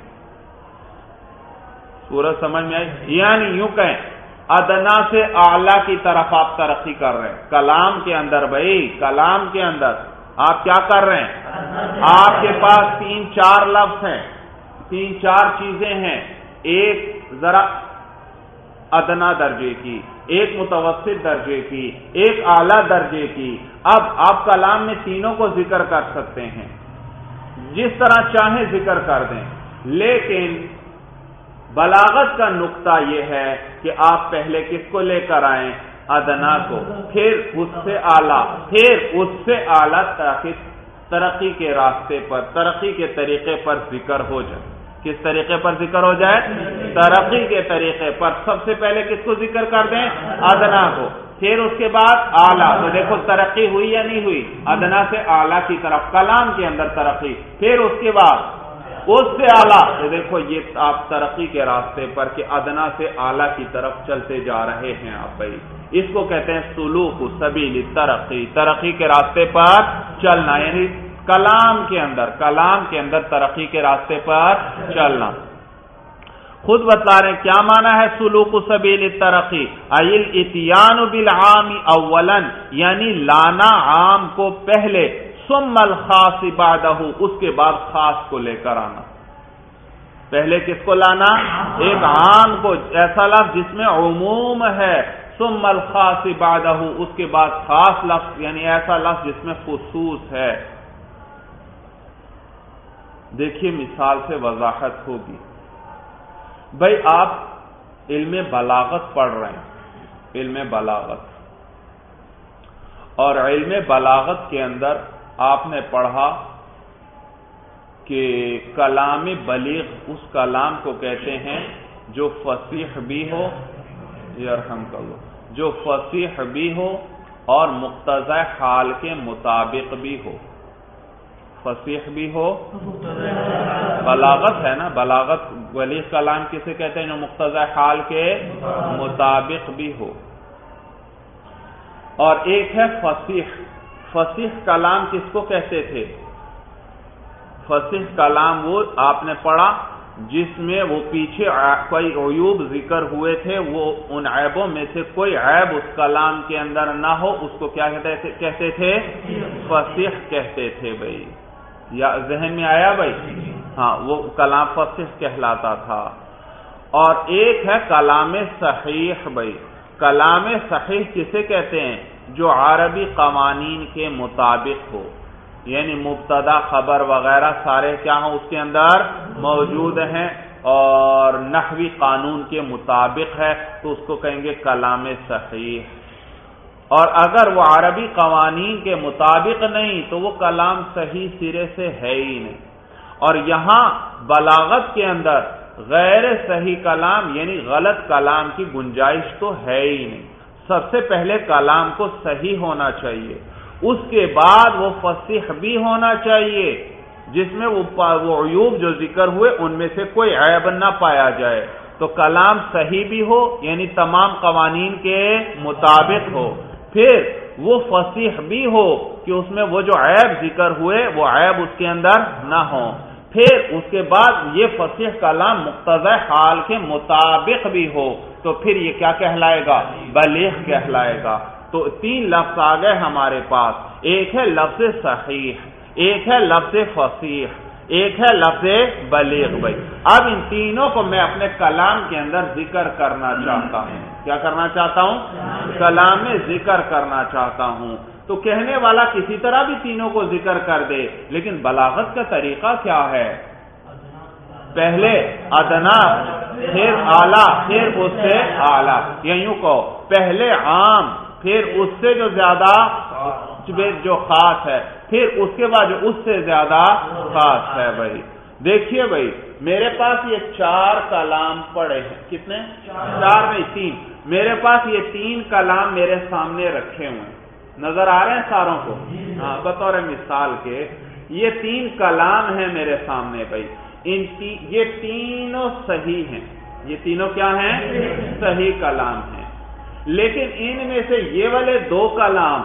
سورج سمجھ میں آئی؟ یعنی یوں کہیں ادنا سے اعلیٰ کی طرف آپ ترقی کر رہے ہیں. کلام کے اندر بھائی، کلام کے اندر آپ کیا کر رہے ہیں؟ آپ کے پاس 3-4 لفظ ہیں، 3-4 چیزیں ہیں. ایک ذرا ادنا درجے کی، ایک متوسط درجے کی، ایک اعلیٰ درجے کی. اب آپ کلام میں تینوں کو ذکر کر سکتے ہیں، جس طرح چاہیں ذکر کر دیں. لیکن بلاغت کا نقطہ یہ ہے کہ آپ پہلے کس کو لے کر آئیں؟ ادنا کو، پھر اس سے اعلیٰ، پھر اس سے اعلیٰ، تاکہ ترقی کے راستے پر، ترقی کے طریقے پر ذکر ہو جائے. کس طریقے پر ذکر ہو جائے؟ ترقی کے طریقے پر. سب سے پہلے کس کو ذکر کر دیں؟ ادنا کو، پھر اس کے بعد اعلیٰ. تو دیکھو ترقی ہوئی یا نہیں ہوئی؟ ادنا سے اعلیٰ کی طرف کلام کے اندر ترقی، پھر اس کے بعد اس سے اعلیٰ. تو دیکھو یہ آپ ترقی کے راستے پر کہ ادنا سے اعلیٰ کی طرف چلتے جا رہے ہیں آپ. بھائی اس کو کہتے ہیں سلوک سبیل ترقی، ترقی کے راستے پر چلنا. یعنی کلام کے اندر ترقی کے راستے پر چلنا. خود بتلا رہے ہیں کیا معنی ہے سلوک سبیل الترقی؟ ای الاتیان بالعام اولا، یعنی لانا عام کو پہلے، ثم الخاص بعدہ، اس کے بعد خاص کو لے کر آنا. پہلے کس کو لانا؟ ایک عام کو، ایسا لفظ جس میں عموم ہے. ثم الخاص بعدہ، اس کے بعد خاص لفظ، یعنی ایسا لفظ جس میں خصوص ہے. دیکھیے مثال سے وضاحت ہوگی. بھائی آپ علم بلاغت پڑھ رہے ہیں، علم بلاغت، اور علم بلاغت کے اندر آپ نے پڑھا کہ کلام بلیغ اس کلام کو کہتے ہیں جو فصیح بھی ہو، یرحمک اللہ، جو فصیح بھی ہو اور مقتضی حال کے مطابق بھی ہو. فصیح بھی ہو، بلاغت ہے نا، بلاغت بلیغ کلام کسے کہتے ہیں؟ جو مقتضی حال کے مطابق بھی ہو. اور ایک ہے فصیح. فصیح کلام کس کو کہتے تھے؟ فصیح کلام وہ آپ نے پڑھا جس میں وہ پیچھے کوئی عیوب ذکر ہوئے تھے، وہ ان عیبوں میں سے کوئی عیب اس کلام کے اندر نہ ہو، اس کو کیا کہتے تھے؟ فصیح کہتے تھے بھائی، یا ذہن میں آیا بھائی؟ ہاں، وہ کلام فصیح کہلاتا تھا۔ اور ایک ہے کلام صحیح بھائی۔ کلام صحیح کسے کہتے ہیں؟ جو عربی قوانین کے مطابق ہو، یعنی مبتدا خبر وغیرہ سارے کیا ہوں اس کے اندر موجود ہیں اور نحوی قانون کے مطابق ہے، تو اس کو کہیں گے کلام صحیح۔ اور اگر وہ عربی قوانین کے مطابق نہیں تو وہ کلام صحیح سرے سے ہے ہی نہیں۔ اور یہاں بلاغت کے اندر غیر صحیح کلام یعنی غلط کلام کی گنجائش تو ہے ہی نہیں۔ سب سے پہلے کلام کو صحیح ہونا چاہیے، اس کے بعد وہ فصیح بھی ہونا چاہیے، جس میں وہ عیوب جو ذکر ہوئے ان میں سے کوئی عیب نہ پایا جائے۔ تو کلام صحیح بھی ہو یعنی تمام قوانین کے مطابق ہو، پھر وہ فصیح بھی ہو کہ اس میں وہ جو عیب ذکر ہوئے وہ عیب اس کے اندر نہ ہو، پھر اس کے بعد یہ فصیح کلام مقتضی حال کے مطابق بھی ہو، تو پھر یہ کیا کہلائے گا؟ بلیغ کہلائے گا۔ تو تین لفظ آ گئے ہمارے پاس، ایک ہے لفظ صحیح، ایک ہے لفظ فصیح، ایک ہے لفظ بلیغ بھائی۔ اب ان تینوں کو میں اپنے کلام کے اندر ذکر کرنا چاہتا ہوں۔ کیا کرنا چاہتا ہوں؟ کلام میں ذکر کرنا چاہتا ہوں۔ تو کہنے والا کسی طرح بھی تینوں کو ذکر کر دے، لیکن بلاغت کا طریقہ کیا ہے؟ پہلے ادنا، پھر اعلیٰ، پھر اس سے اعلیٰ، یا یوں کہو پہلے عام، پھر اس سے جو زیادہ جو خاص ہے، پھر اس کے بعد جو اس سے زیادہ خاص ہے بھائی۔ دیکھیے بھائی، میرے پاس یہ 4 کلام پڑے ہیں، کتنے؟ 4 نہیں 3۔ میرے پاس یہ 3 کلام میرے سامنے رکھے ہوئے ہیں، نظر آ رہے ہیں ساروں کو؟ ہاں، بطور مثال کے یہ 3 کلام ہیں میرے سامنے بھائی، یہ تینوں صحیح ہیں۔ یہ تینوں کیا ہیں؟ صحیح کلام ہیں، لیکن ان میں سے یہ والے 2 کلام،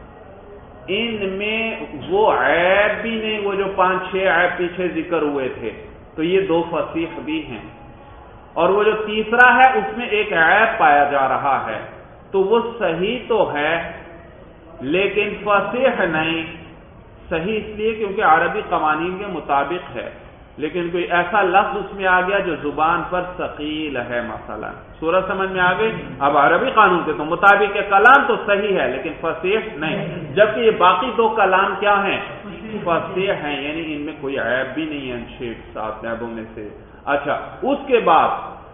ان میں وہ عیب بھی نہیں، وہ جو 5-6 عیب پیچھے ذکر ہوئے تھے، تو یہ 2 فصیح بھی ہیں، اور وہ جو تیسرا ہے اس میں ایک عیب پایا جا رہا ہے، تو وہ صحیح تو ہے لیکن فصیح نہیں۔ صحیح اس لیے کیونکہ عربی قوانین کے مطابق ہے، لیکن کوئی ایسا لفظ اس میں آ گیا جو زبان پر ثقیل ہے، مثلا سورہ سمجھ میں آ گئی۔ اب عربی قانون کے تو مطابق ہے، کلام تو صحیح ہے لیکن فصیح نہیں، جبکہ یہ باقی 2 کلام کیا ہیں؟ فصیح ہیں، یعنی ان میں کوئی عیب بھی نہیں ہے، ان 6-7 عیبوں میں سے۔ اچھا، اس کے بعد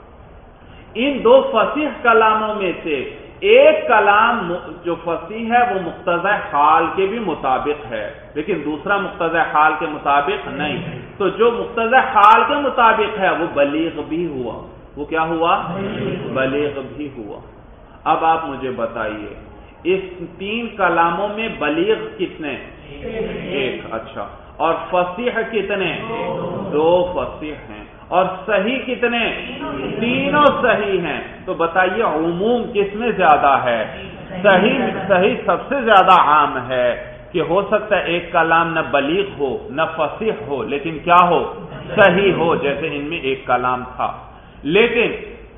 ان 2 فصیح کلاموں میں سے ایک کلام جو فصیح ہے وہ مقتضی حال کے بھی مطابق ہے، لیکن دوسرا مقتضی حال کے مطابق نہیں۔ تو جو مقتضی حال کے مطابق ہے وہ بلیغ بھی ہوا۔ وہ کیا ہوا؟ بلیغ بھی ہوا۔ اب آپ مجھے بتائیے اس 3 کلاموں میں بلیغ کتنے؟ 1۔ اچھا، اور فصیح کتنے؟ 2 فصیح ہیں، اور صحیح کتنے؟ تینوں صحیح ہیں۔ تو بتائیے عموم کس میں زیادہ ہے؟ صحیح سب سے زیادہ عام ہے، کہ ہو سکتا ہے ایک کلام نہ بلیغ ہو نہ فصیح ہو، لیکن کیا ہو؟ صحیح ہو، جیسے ان میں ایک کلام تھا۔ لیکن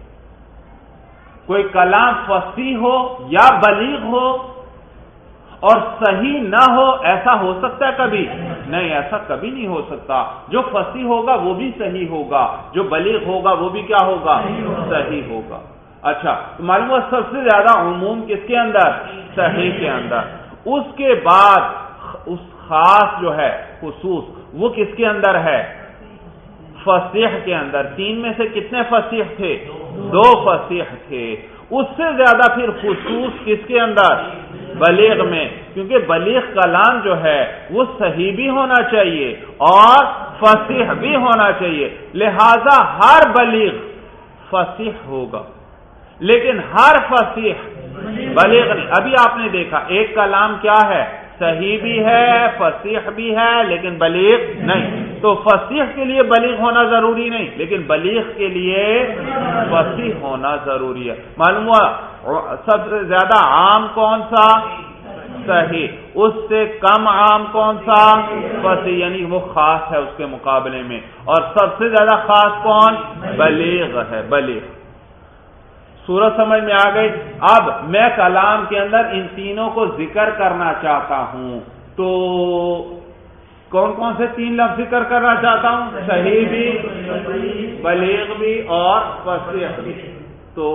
کوئی کلام فصیح ہو یا بلیغ ہو اور صحیح نہ ہو، ایسا ہو سکتا ہے کبھی؟ نہیں، ایسا کبھی نہیں ہو سکتا۔ جو فصیح ہوگا وہ بھی صحیح ہوگا، جو بلیغ ہوگا وہ بھی کیا ہوگا؟ صحیح ہوگا۔ اچھا، تو معلوم ہوا سب سے زیادہ عموم کس کے اندر؟ صحیح کے اندر۔ اس کے بعد اس خاص جو ہے خصوص وہ کس کے اندر ہے؟ فصیح کے اندر۔ 3 میں سے کتنے فصیح تھے؟ 2 فصیح تھے۔ اس سے زیادہ پھر خصوص کس کے اندر؟ بلیغ میں، کیونکہ بلیغ کلام جو ہے وہ صحیح بھی ہونا چاہیے اور فصیح بھی ہونا چاہیے، لہذا ہر بلیغ فصیح ہوگا، لیکن ہر فصیح بلیغ نہیں۔ ابھی آپ نے دیکھا ایک کلام کیا ہے؟ صحیح بھی ہے، فصیح بھی ہے، لیکن بلیغ نہیں۔ تو فصیح کے لیے بلیغ ہونا ضروری نہیں، لیکن بلیغ کے لیے فصیح ہونا ضروری ہے۔ معلوم ہوا سب سے زیادہ عام کون سا؟ صحیح. اس سے کم عام کون سا؟ فصیح، یعنی وہ خاص ہے اس کے مقابلے میں. اور سب سے زیادہ خاص کون؟ بلیغ ہے. بلیغ. صورت سمجھ میں آ گئی؟ اب میں کلام کے اندر ان تینوں کو ذکر کرنا چاہتا ہوں، تو کون کون سے تین لفظ ذکر کرنا چاہتا ہوں؟ صحیح بھی، بلیغ بھی اور فصیح بھی. تو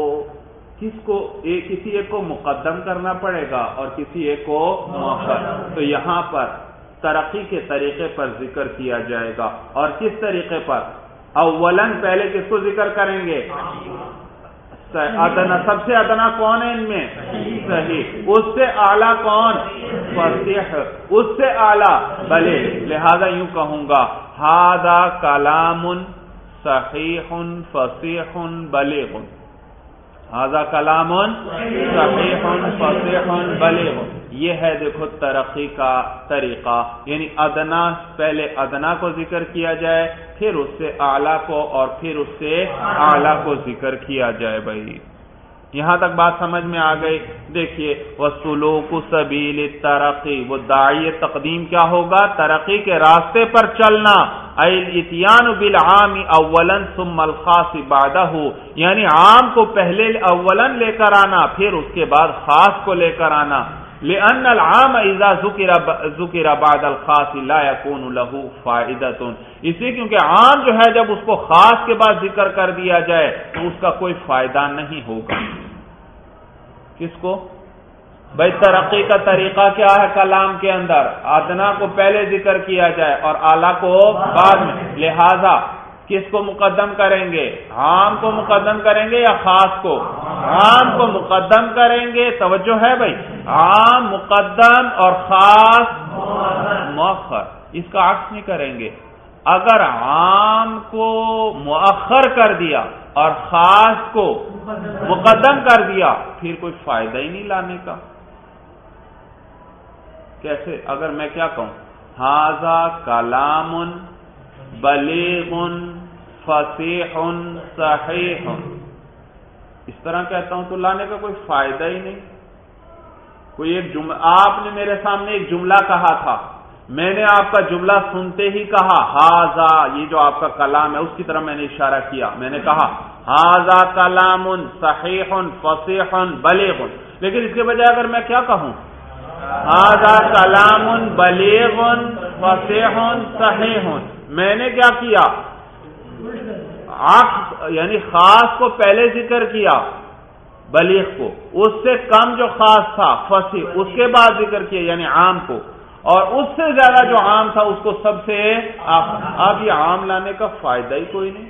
کسی ایک کو مقدم کرنا پڑے گا اور کسی ایک کو مؤخر. تو یہاں پر ترقی کے طریقے پر ذکر کیا جائے گا. اور کس طریقے پر؟ اولاً پہلے کس کو ذکر کریں گے؟ ادنا. سب سے ادنا کون ہے ان میں؟ صحیح. اس سے اعلیٰ کون؟ فصیح. اس سے اعلیٰ بلیغ. لہذا یوں کہوں گا ھذا کلام صحیح فصیح بلیغ. ھذا کلام صحیح فصیح بلیغ. یہ ہے دیکھو ترقی کا طریقہ. یعنی ادنا، پہلے ادنا کو ذکر کیا جائے، پھر اس سے اعلیٰ کو، اور پھر اس سے اعلیٰ کو ذکر کیا جائے. بھائی یہاں تک بات سمجھ میں آ گئی؟ دیکھیے وسلوک سبیل الترقی، وہ داعی تقدیم کیا ہوگا؟ ترقی کے راستے پر چلنا. الاتیان بالعام اولا ثم الخاص بعدہ، یعنی عام کو پہلے اولا لے کر آنا، پھر اس کے بعد خاص کو لے کر آنا. لأن العام اذا ذکر بعد الخاص لا يكون له فائدة، اس لیے کیونکہ عام جو ہے جب اس کو خاص کے بعد ذکر کر دیا جائے تو اس کا کوئی فائدہ نہیں ہوگا. کس کو؟ بھائی ترقی کا طریقہ کیا ہے کلام کے اندر؟ ادنا کو پہلے ذکر کیا جائے اور اعلیٰ کو بعد میں. لہذا کس کو مقدم کریں گے؟ عام کو مقدم کریں گے یا خاص کو؟ عام کو مقدم کریں گے. توجہ ہے بھائی؟ عام مقدم اور خاص مؤخر. اس کا عکس نہیں کریں گے. اگر عام کو مؤخر کر دیا اور خاص کو مقدم کر دیا پھر کوئی فائدہ ہی نہیں لانے کا. کیسے؟ اگر میں کیا کہوں ھذا کلام بلیغ فصیح صحیح، اس طرح کہتا ہوں تو لانے کا کوئی فائدہ ہی نہیں. کوئی ایک جملہ آپ نے میرے سامنے ایک جملہ کہا تھا، میں نے آپ کا جملہ سنتے ہی کہا ھذا، یہ جو آپ کا کلام ہے اس کی طرف میں نے اشارہ کیا. میں نے کہا ھذا کلام صحیح فصیح بلیغ. لیکن اس کے بجائے اگر میں کیا کہوں ھذا کلام بلیغ فصیح صحیح، میں نے کیا کیا؟ یعنی خاص کو پہلے ذکر کیا، بلیغ کو، اس سے کم جو خاص تھا فصیح اس کے بعد ذکر کیا یعنی عام کو، اور اس سے زیادہ جو عام تھا اس کو سب سے اب یہ عام لانے کا فائدہ ہی کوئی نہیں.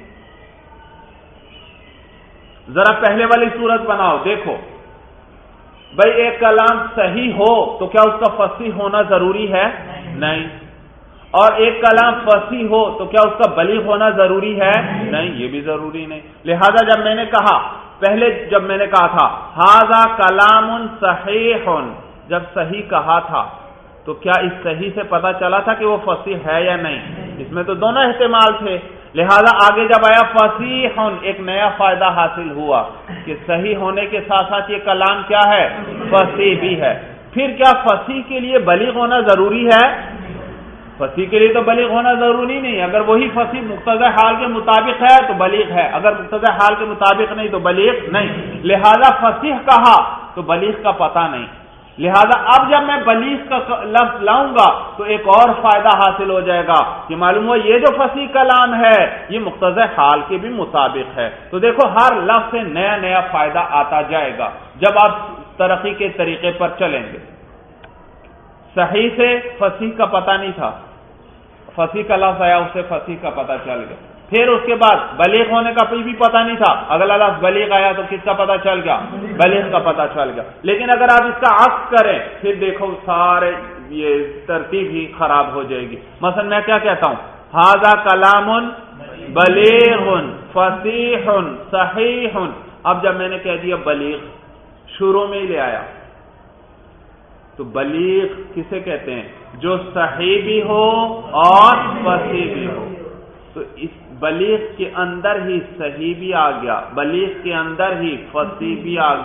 ذرا پہلے والی صورت بناؤ. دیکھو بھائی ایک کلام صحیح ہو تو کیا اس کا فصیح ہونا ضروری ہے؟ نہیں. اور ایک کلام فصیح ہو تو کیا اس کا بلیغ ہونا ضروری ہے؟ نہیں، یہ بھی ضروری نہیں. لہذا جب میں نے کہا جب میں نے کہا تھا ھذا کلام صحیح، جب صحیح کہا تھا تو کیا اس صحیح سے پتا چلا تھا کہ وہ فصیح ہے یا نہیں؟ اس میں تو دونوں احتمال تھے. لہذا آگے جب آیا فصیح، ایک نیا فائدہ حاصل ہوا کہ صحیح ہونے کے ساتھ ساتھ یہ کلام کیا ہے؟ فصیح بھی ہے. پھر کیا فصیح کے لیے بلیغ ہونا ضروری ہے؟ فصیح کے لیے تو بلیغ ہونا ضروری نہیں. اگر وہی فصیح مقتضی حال کے مطابق ہے تو بلیغ ہے، اگر مقتضی حال کے مطابق نہیں تو بلیغ نہیں. لہذا فصیح کہا تو بلیغ کا پتہ نہیں. لہذا اب جب میں بلیغ کا لفظ لاؤں گا تو ایک اور فائدہ حاصل ہو جائے گا کہ معلوم ہوا یہ جو فصیح کلام ہے یہ مقتضی حال کے بھی مطابق ہے. تو دیکھو ہر لفظ سے نیا نیا فائدہ آتا جائے گا جب آپ ترقی کے طریقے پر چلیں گے. صحیح سے فصیح کا پتہ نہیں تھا، فصیح کا لفظ آیا اس سے فصیح کا پتہ چل گیا. پھر اس کے بعد بلیغ ہونے کا بھی پتہ نہیں تھا، اگلا لفظ بلیغ آیا تو کس کا پتہ چل گیا؟ بلیغ کا پتہ چل گیا. لیکن اگر آپ اس کا عکس کریں پھر دیکھو سارے یہ ترتیب ہی خراب ہو جائے گی. مثلا میں کیا کہتا ہوں ھذا کلام بلیغ فصیح صحیح. اب جب میں نے کہہ دیا بلیغ، شروع میں ہی لے آیا، تو بلیغ کسے کہتے ہیں؟ جو صحیح بھی ہو اور فصیح بھی ہو. تو اس بلیغ کے اندر ہی صحیح بھی آ گیا، بلیغ کے اندر ہی فصیح بھی آ گیا.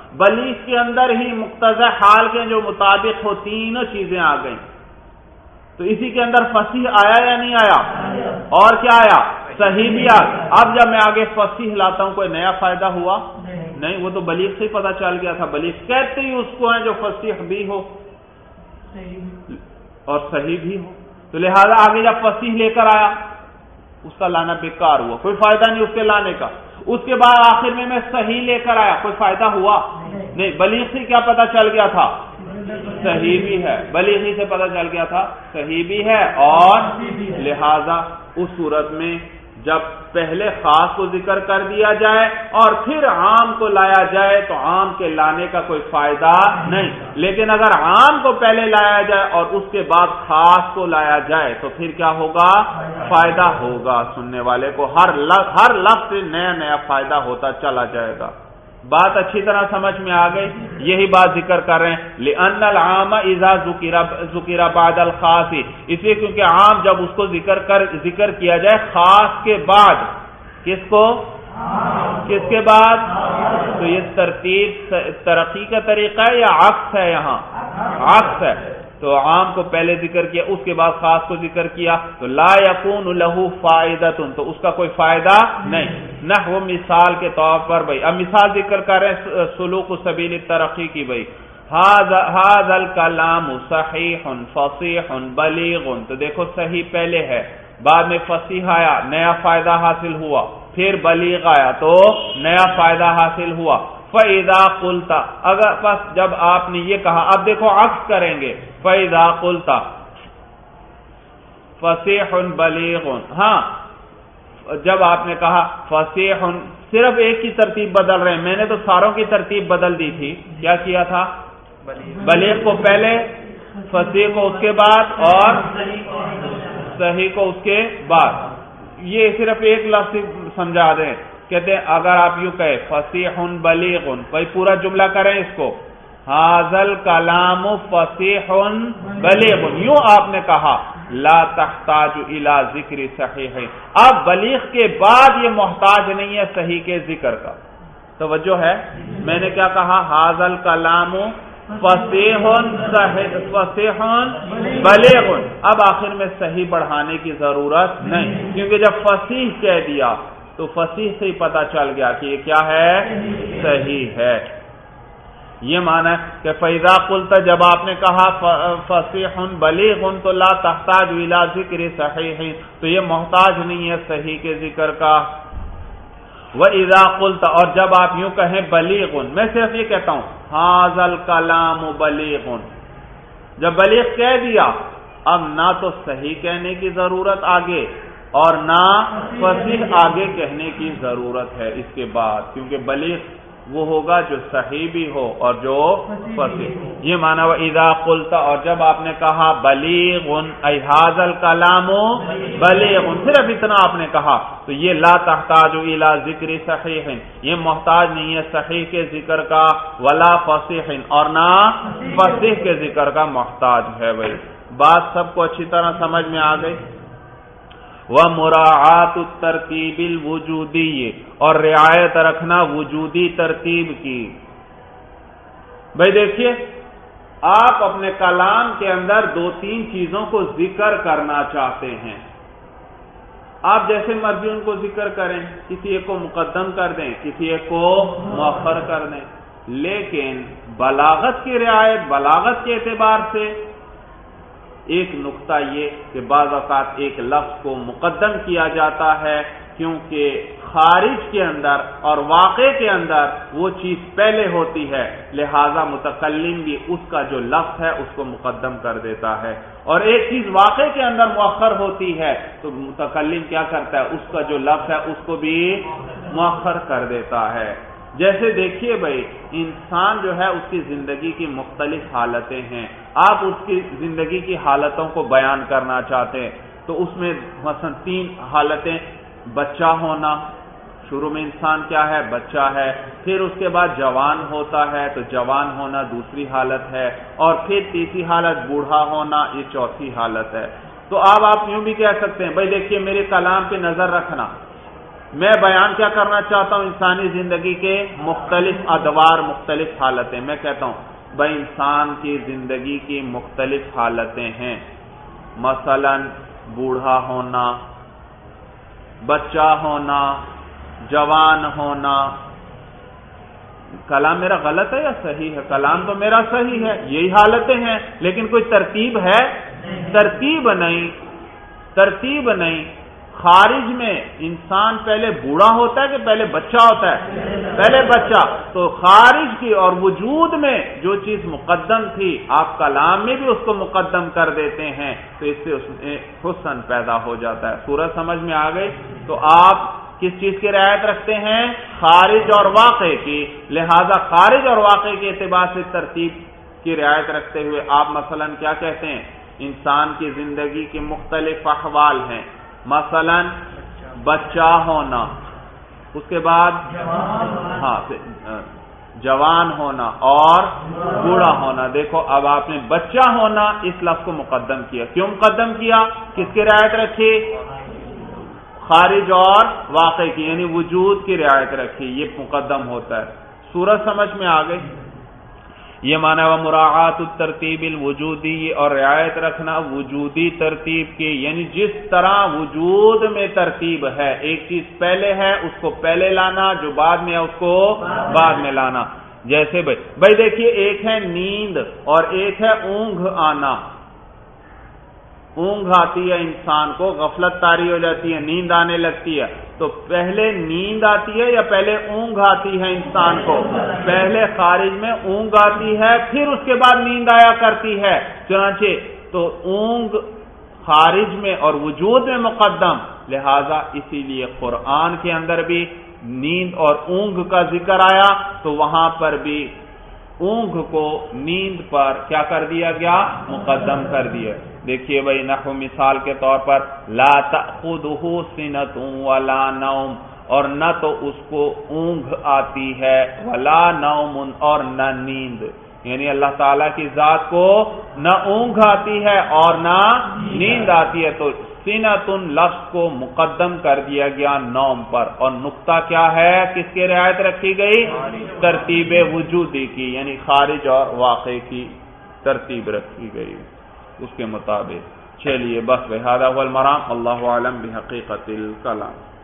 بلیغ کے اندر ہی مقتضی حال کے جو مطابق ہو تینوں چیزیں آ گئیں. تو اسی کے اندر فصیح آیا یا نہیں آیا؟ اور کیا آیا؟ صحیح بھی آیا. اب جب میں آگے فصیح لاتا ہوں کوئی نیا فائدہ ہوا؟ نہیں، وہ تو بلیغ سے ہی پتہ چل گیا تھا. بلیغ کہتے ہی اس کو ہیں جو فصیح بھی ہو اور صحیح بھی ہو. تو لہذا آگے جب فصیح لے کر آیا اس کا لانا بیکار ہوا، کوئی فائدہ نہیں اس کے لانے کا. اس کے بعد آخر میں صحیح لے کر آیا، کوئی فائدہ ہوا؟ نہیں. بلیغ سے کیا پتہ چل گیا تھا؟ صحیح بھی ہے. بلیغ سے پتہ چل گیا تھا صحیح بھی ہے اور لہذا اس صورت میں جب پہلے خاص کو ذکر کر دیا جائے اور پھر عام کو لایا جائے تو عام کے لانے کا کوئی فائدہ نہیں. لیکن اگر عام کو پہلے لایا جائے اور اس کے بعد خاص کو لایا جائے تو پھر کیا ہوگا؟ فائدہ ہوگا. سننے والے کو ہر لفظ سے نیا نیا فائدہ ہوتا چلا جائے گا. بات اچھی طرح سمجھ میں آ گئی. یہی بات ذکر کر رہے ہیں لِأَنَّ الْعَامَ إِذَا ذُكِرَ بَعْدَ الْخَاصِ، اس لیے کیونکہ عام جب اس کو ذکر کیا جائے خاص کے بعد. کس کو؟ کس کے بعد؟ تو یہ ترتیب ترقی کا طریقہ ہے یا عکس ہے؟ یہاں عکس ہے. تو عام کو پہلے ذکر کیا اس کے بعد خاص کو ذکر کیا تو لا یکون لہ فائدۃ، تو اس کا کوئی فائدہ نہیں. نحو مثال کے طور پر بھائی اب مثال ذکر کر رہے ہیں سلوک سبیل الترقی کی. بھائی ھذا الکلام صحیح فصیح بلیغ، تو دیکھو صحیح پہلے ہے، بعد میں فصیح آیا نیا فائدہ حاصل ہوا، پھر بلیغ آیا تو نیا فائدہ حاصل ہوا. فَإِذَا قُلْتَ، اگر بس جب آپ نے یہ کہا، اب دیکھو عکس کریں گے. فَإِذَا قُلْتَ فَصِيحٌ بَلِيغٌ، ہاں جب آپ نے کہا فصیح، صرف ایک کی ترتیب بدل رہے ہیں. میں نے تو ساروں کی ترتیب بدل دی تھی. کیا کیا تھا؟ بلیغ کو پہلے، فصیح کو اس کے بعد اور صحیح کو اس کے بعد. یہ صرف ایک لفظ سمجھا دیں. کہتے ہیں اگر آپ یوں کہے فصیح بلیغ، بھائی پورا جملہ کریں اس کو، ھذا الکلام فصیح بلیغ، یوں آپ نے کہا لا تحتاج الی ذکر صحیح. اب بلیغ کے بعد یہ محتاج نہیں ہے صحیح کے ذکر کا. توجہ ہے؟ میں نے کیا کہا؟ ھذا الکلام فصیح بلیغ. اب آخر میں صحیح بڑھانے کی ضرورت نہیں، کیونکہ جب فصیح کہہ دیا تو فصیح سے ہی پتا چل گیا کہ یہ کیا ہے؟ صحیح ہے. یہ معنی ہے کہ فَإِذَا قُلْتَ، جب آپ نے کہا فصیح بلیغ تو لا تحتاج الی ذکر صحیح، تو یہ محتاج نہیں ہے صحیح کے ذکر کا. وَإِذَا قُلْتَ، اور جب آپ یوں کہیں بلیغ، میں صرف یہ کہتا ہوں ھذا الکلام بلیغ، جب بلیغ کہہ دیا اب نہ تو صحیح کہنے کی ضرورت آگے اور نہ فصیح آگے کہنے کی ضرورت ہے اس کے بعد، کیونکہ بلیغ وہ ہوگا جو صحیح بھی ہو اور جو فصیح. یہ معنی وَإِذَا قُلْتَ، اور جب آپ نے کہا بلیغ ای ھذا الکلام بلیغ، صرف اتنا آپ نے کہا تو یہ لا تحتاج الی ذکر صحیح، یہ محتاج نہیں ہے صحیح کے ذکر کا، ولا فصیح، اور نہ فصیح کے ذکر کا محتاج ہے. بھائی بات سب کو اچھی طرح سمجھ میں آ گئی. وَمُرَاعَاتُ التَّرْتِيبِ الْوُجُودِيِّ، اور رعایت رکھنا وجودی ترتیب کی. بھائی دیکھیے آپ اپنے کلام کے اندر دو تین چیزوں کو ذکر کرنا چاہتے ہیں، آپ جیسے مرضی ان کو ذکر کریں، کسی ایک کو مقدم کر دیں، کسی ایک کو مؤخر کر دیں، لیکن بلاغت کی رعایت، بلاغت کے اعتبار سے ایک نقطہ یہ کہ بعض اوقات ایک لفظ کو مقدم کیا جاتا ہے کیونکہ خارج کے اندر اور واقع کے اندر وہ چیز پہلے ہوتی ہے، لہذا متکلم بھی اس کا جو لفظ ہے اس کو مقدم کر دیتا ہے، اور ایک چیز واقع کے اندر مؤخر ہوتی ہے تو متکلم کیا کرتا ہے؟ اس کا جو لفظ ہے اس کو بھی مؤخر کر دیتا ہے. جیسے دیکھیے بھائی انسان جو ہے اس کی زندگی کی مختلف حالتیں ہیں، آپ اس کی زندگی کی حالتوں کو بیان کرنا چاہتے ہیں تو اس میں مثلا 3 حالتیں، بچہ ہونا، شروع میں انسان کیا ہے؟ بچہ ہے، پھر اس کے بعد جوان ہوتا ہے تو جوان ہونا دوسری حالت ہے، اور پھر تیسری حالت بوڑھا ہونا، یہ چوتھی حالت ہے. تو اب آپ یوں بھی کہہ سکتے ہیں بھائی دیکھیے میرے کلام پہ نظر رکھنا، میں بیان کیا کرنا چاہتا ہوں؟ انسانی زندگی کے مختلف ادوار، مختلف حالتیں. میں کہتا ہوں بھائی انسان کی زندگی کی مختلف حالتیں ہیں، مثلا بوڑھا ہونا، بچہ ہونا، جوان ہونا. کلام میرا غلط ہے یا صحیح ہے؟ کلام تو میرا صحیح ہے، یہی حالتیں ہیں، لیکن کوئی ترتیب ہے؟ ترتیب نہیں. خارج میں انسان پہلے بوڑھا ہوتا ہے کہ پہلے بچہ ہوتا ہے؟ پہلے بچہ. تو خارج کی اور وجود میں جو چیز مقدم تھی آپ کلام میں بھی اس کو مقدم کر دیتے ہیں، تو اس سے اس میں حسن پیدا ہو جاتا ہے. سورج سمجھ میں آ گئی؟ تو آپ کس چیز کی رعایت رکھتے ہیں؟ خارج اور واقع کی. لہذا خارج اور واقع کے اعتبار سے ترتیب کی رعایت رکھتے ہوئے آپ مثلا کیا کہتے ہیں؟ انسان کی زندگی کے مختلف احوال ہیں، مثلا بچہ ہونا، اس کے بعد جوان ہونا اور بوڑھا ہونا. دیکھو اب آپ نے بچہ ہونا اس لفظ کو مقدم کیا. کیوں مقدم کیا؟ کس کی رعایت رکھی؟ خارج اور واقع کی، یعنی وجود کی رعایت رکھی. یہ مقدم ہوتا ہے. سورج سمجھ میں آ گئی؟ یہ معنی و مراعات الترتیب الوجودی، اور رعایت رکھنا وجودی ترتیب کی، یعنی جس طرح وجود میں ترتیب ہے، ایک چیز پہلے ہے اس کو پہلے لانا، جو بعد میں ہے اس کو بعد میں لانا. جیسے بھائی دیکھیے، ایک ہے نیند اور ایک ہے اونگھ آنا. اونگھ آتی ہے انسان کو، غفلت طاری ہو جاتی ہے، نیند آنے لگتی ہے. تو پہلے نیند آتی ہے یا پہلے اونگھ آتی ہے انسان کو؟ پہلے خارج میں اونگھ آتی ہے، پھر اس کے بعد نیند آیا کرتی ہے. چنانچہ تو اونگھ خارج میں اور وجود میں مقدم. لہذا اسی لیے قرآن کے اندر بھی نیند اور اونگھ کا ذکر آیا تو وہاں پر بھی اونگھ کو نیند پر کیا کر دیا گیا؟ مقدم کر دیا. دیکھیے بھائی نحو مثال کے طور پر لا تأخذہ سنۃ ولا نوم، اور نہ تو اس کو اونگھ آتی ہے، ولا نوم، اور نہ نیند. یعنی اللہ تعالیٰ کی ذات کو نہ اونگھ آتی ہے اور نہ نیند آتی ہے. تو سنۃ لفظ کو مقدم کر دیا گیا نوم پر. اور نقطہ کیا ہے؟ کس کی رعایت رکھی گئی؟ ترتیب وجودی کی، یعنی خارج اور واقع کی ترتیب رکھی گئی اس کے مطابق. چلیے بس بہذا هو المرام. اللہ اعلم بحقیقت الکلام.